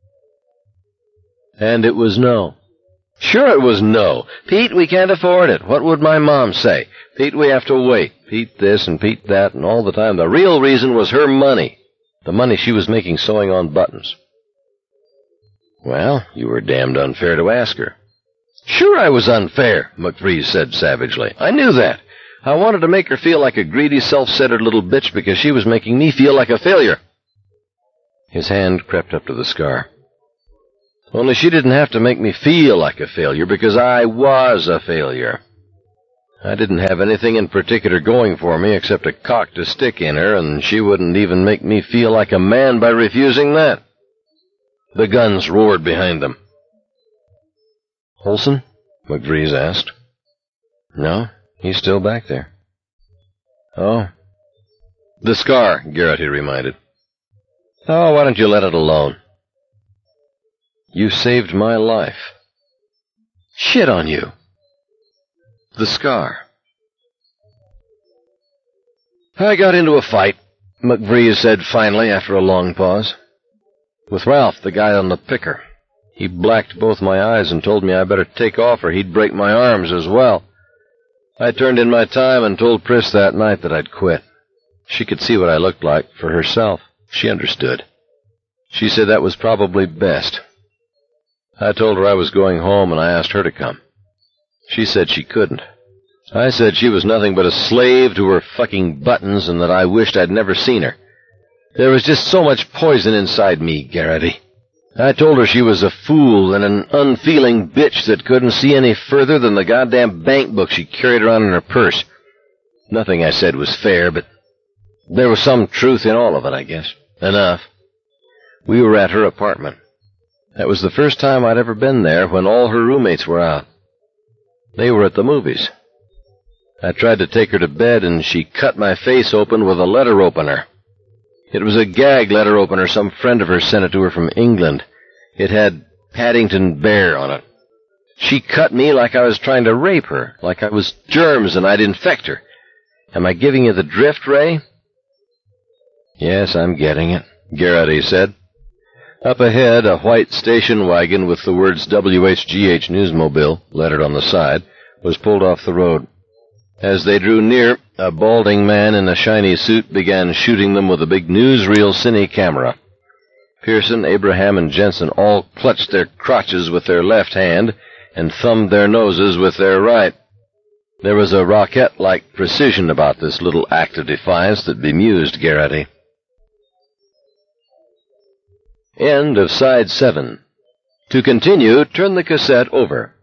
And it was no. Sure it was no. Pete, we can't afford it. What would my mom say? Pete, we have to wait. Pete this and Pete that, and all the time the real reason was her money. The money she was making sewing on buttons. Well, you were damned unfair to ask her. Sure I was unfair, McVrees said savagely. I knew that. I wanted to make her feel like a greedy, self-centered little bitch because she was making me feel like a failure. His hand crept up to the scar. Only she didn't have to make me feel like a failure because I was a failure. I didn't have anything in particular going for me except a cock to stick in her, and she wouldn't even make me feel like a man by refusing that. The guns roared behind them. Olson? McVrees asked. No, he's still back there. Oh. The scar, Garrity reminded. Oh, why don't you let it alone? You saved my life. Shit on you. The scar. I got into a fight, McVrees said finally after a long pause. With Ralph, the guy on the picker. He blacked both my eyes and told me I better take off or he'd break my arms as well. I turned in my time and told Pris that night that I'd quit. She could see what I looked like for herself. She understood. She said that was probably best. I told her I was going home, and I asked her to come. She said she couldn't. I said she was nothing but a slave to her fucking buttons and that I wished I'd never seen her. There was just so much poison inside me, Garrity. I told her she was a fool and an unfeeling bitch that couldn't see any further than the goddamn bank book she carried around in her purse. Nothing I said was fair, but there was some truth in all of it, I guess. Enough. We were at her apartment. That was the first time I'd ever been there when all her roommates were out. They were at the movies. I tried to take her to bed, and she cut my face open with a letter opener. It was a gag letter opener. Some friend of hers sent it to her from England. It had Paddington Bear on it. She cut me like I was trying to rape her, like I was germs and I'd infect her. Am I giving you the drift, Ray? Yes, I'm getting it, Garrity said. Up ahead, a white station wagon with the words W H G H Newsmobile lettered on the side was pulled off the road. As they drew near, a balding man in a shiny suit began shooting them with a big newsreel cine camera. Pearson, Abraham, and Jensen all clutched their crotches with their left hand and thumbed their noses with their right. There was a rocket-like precision about this little act of defiance that bemused Garrity. End of Side seven. To continue, turn the cassette over.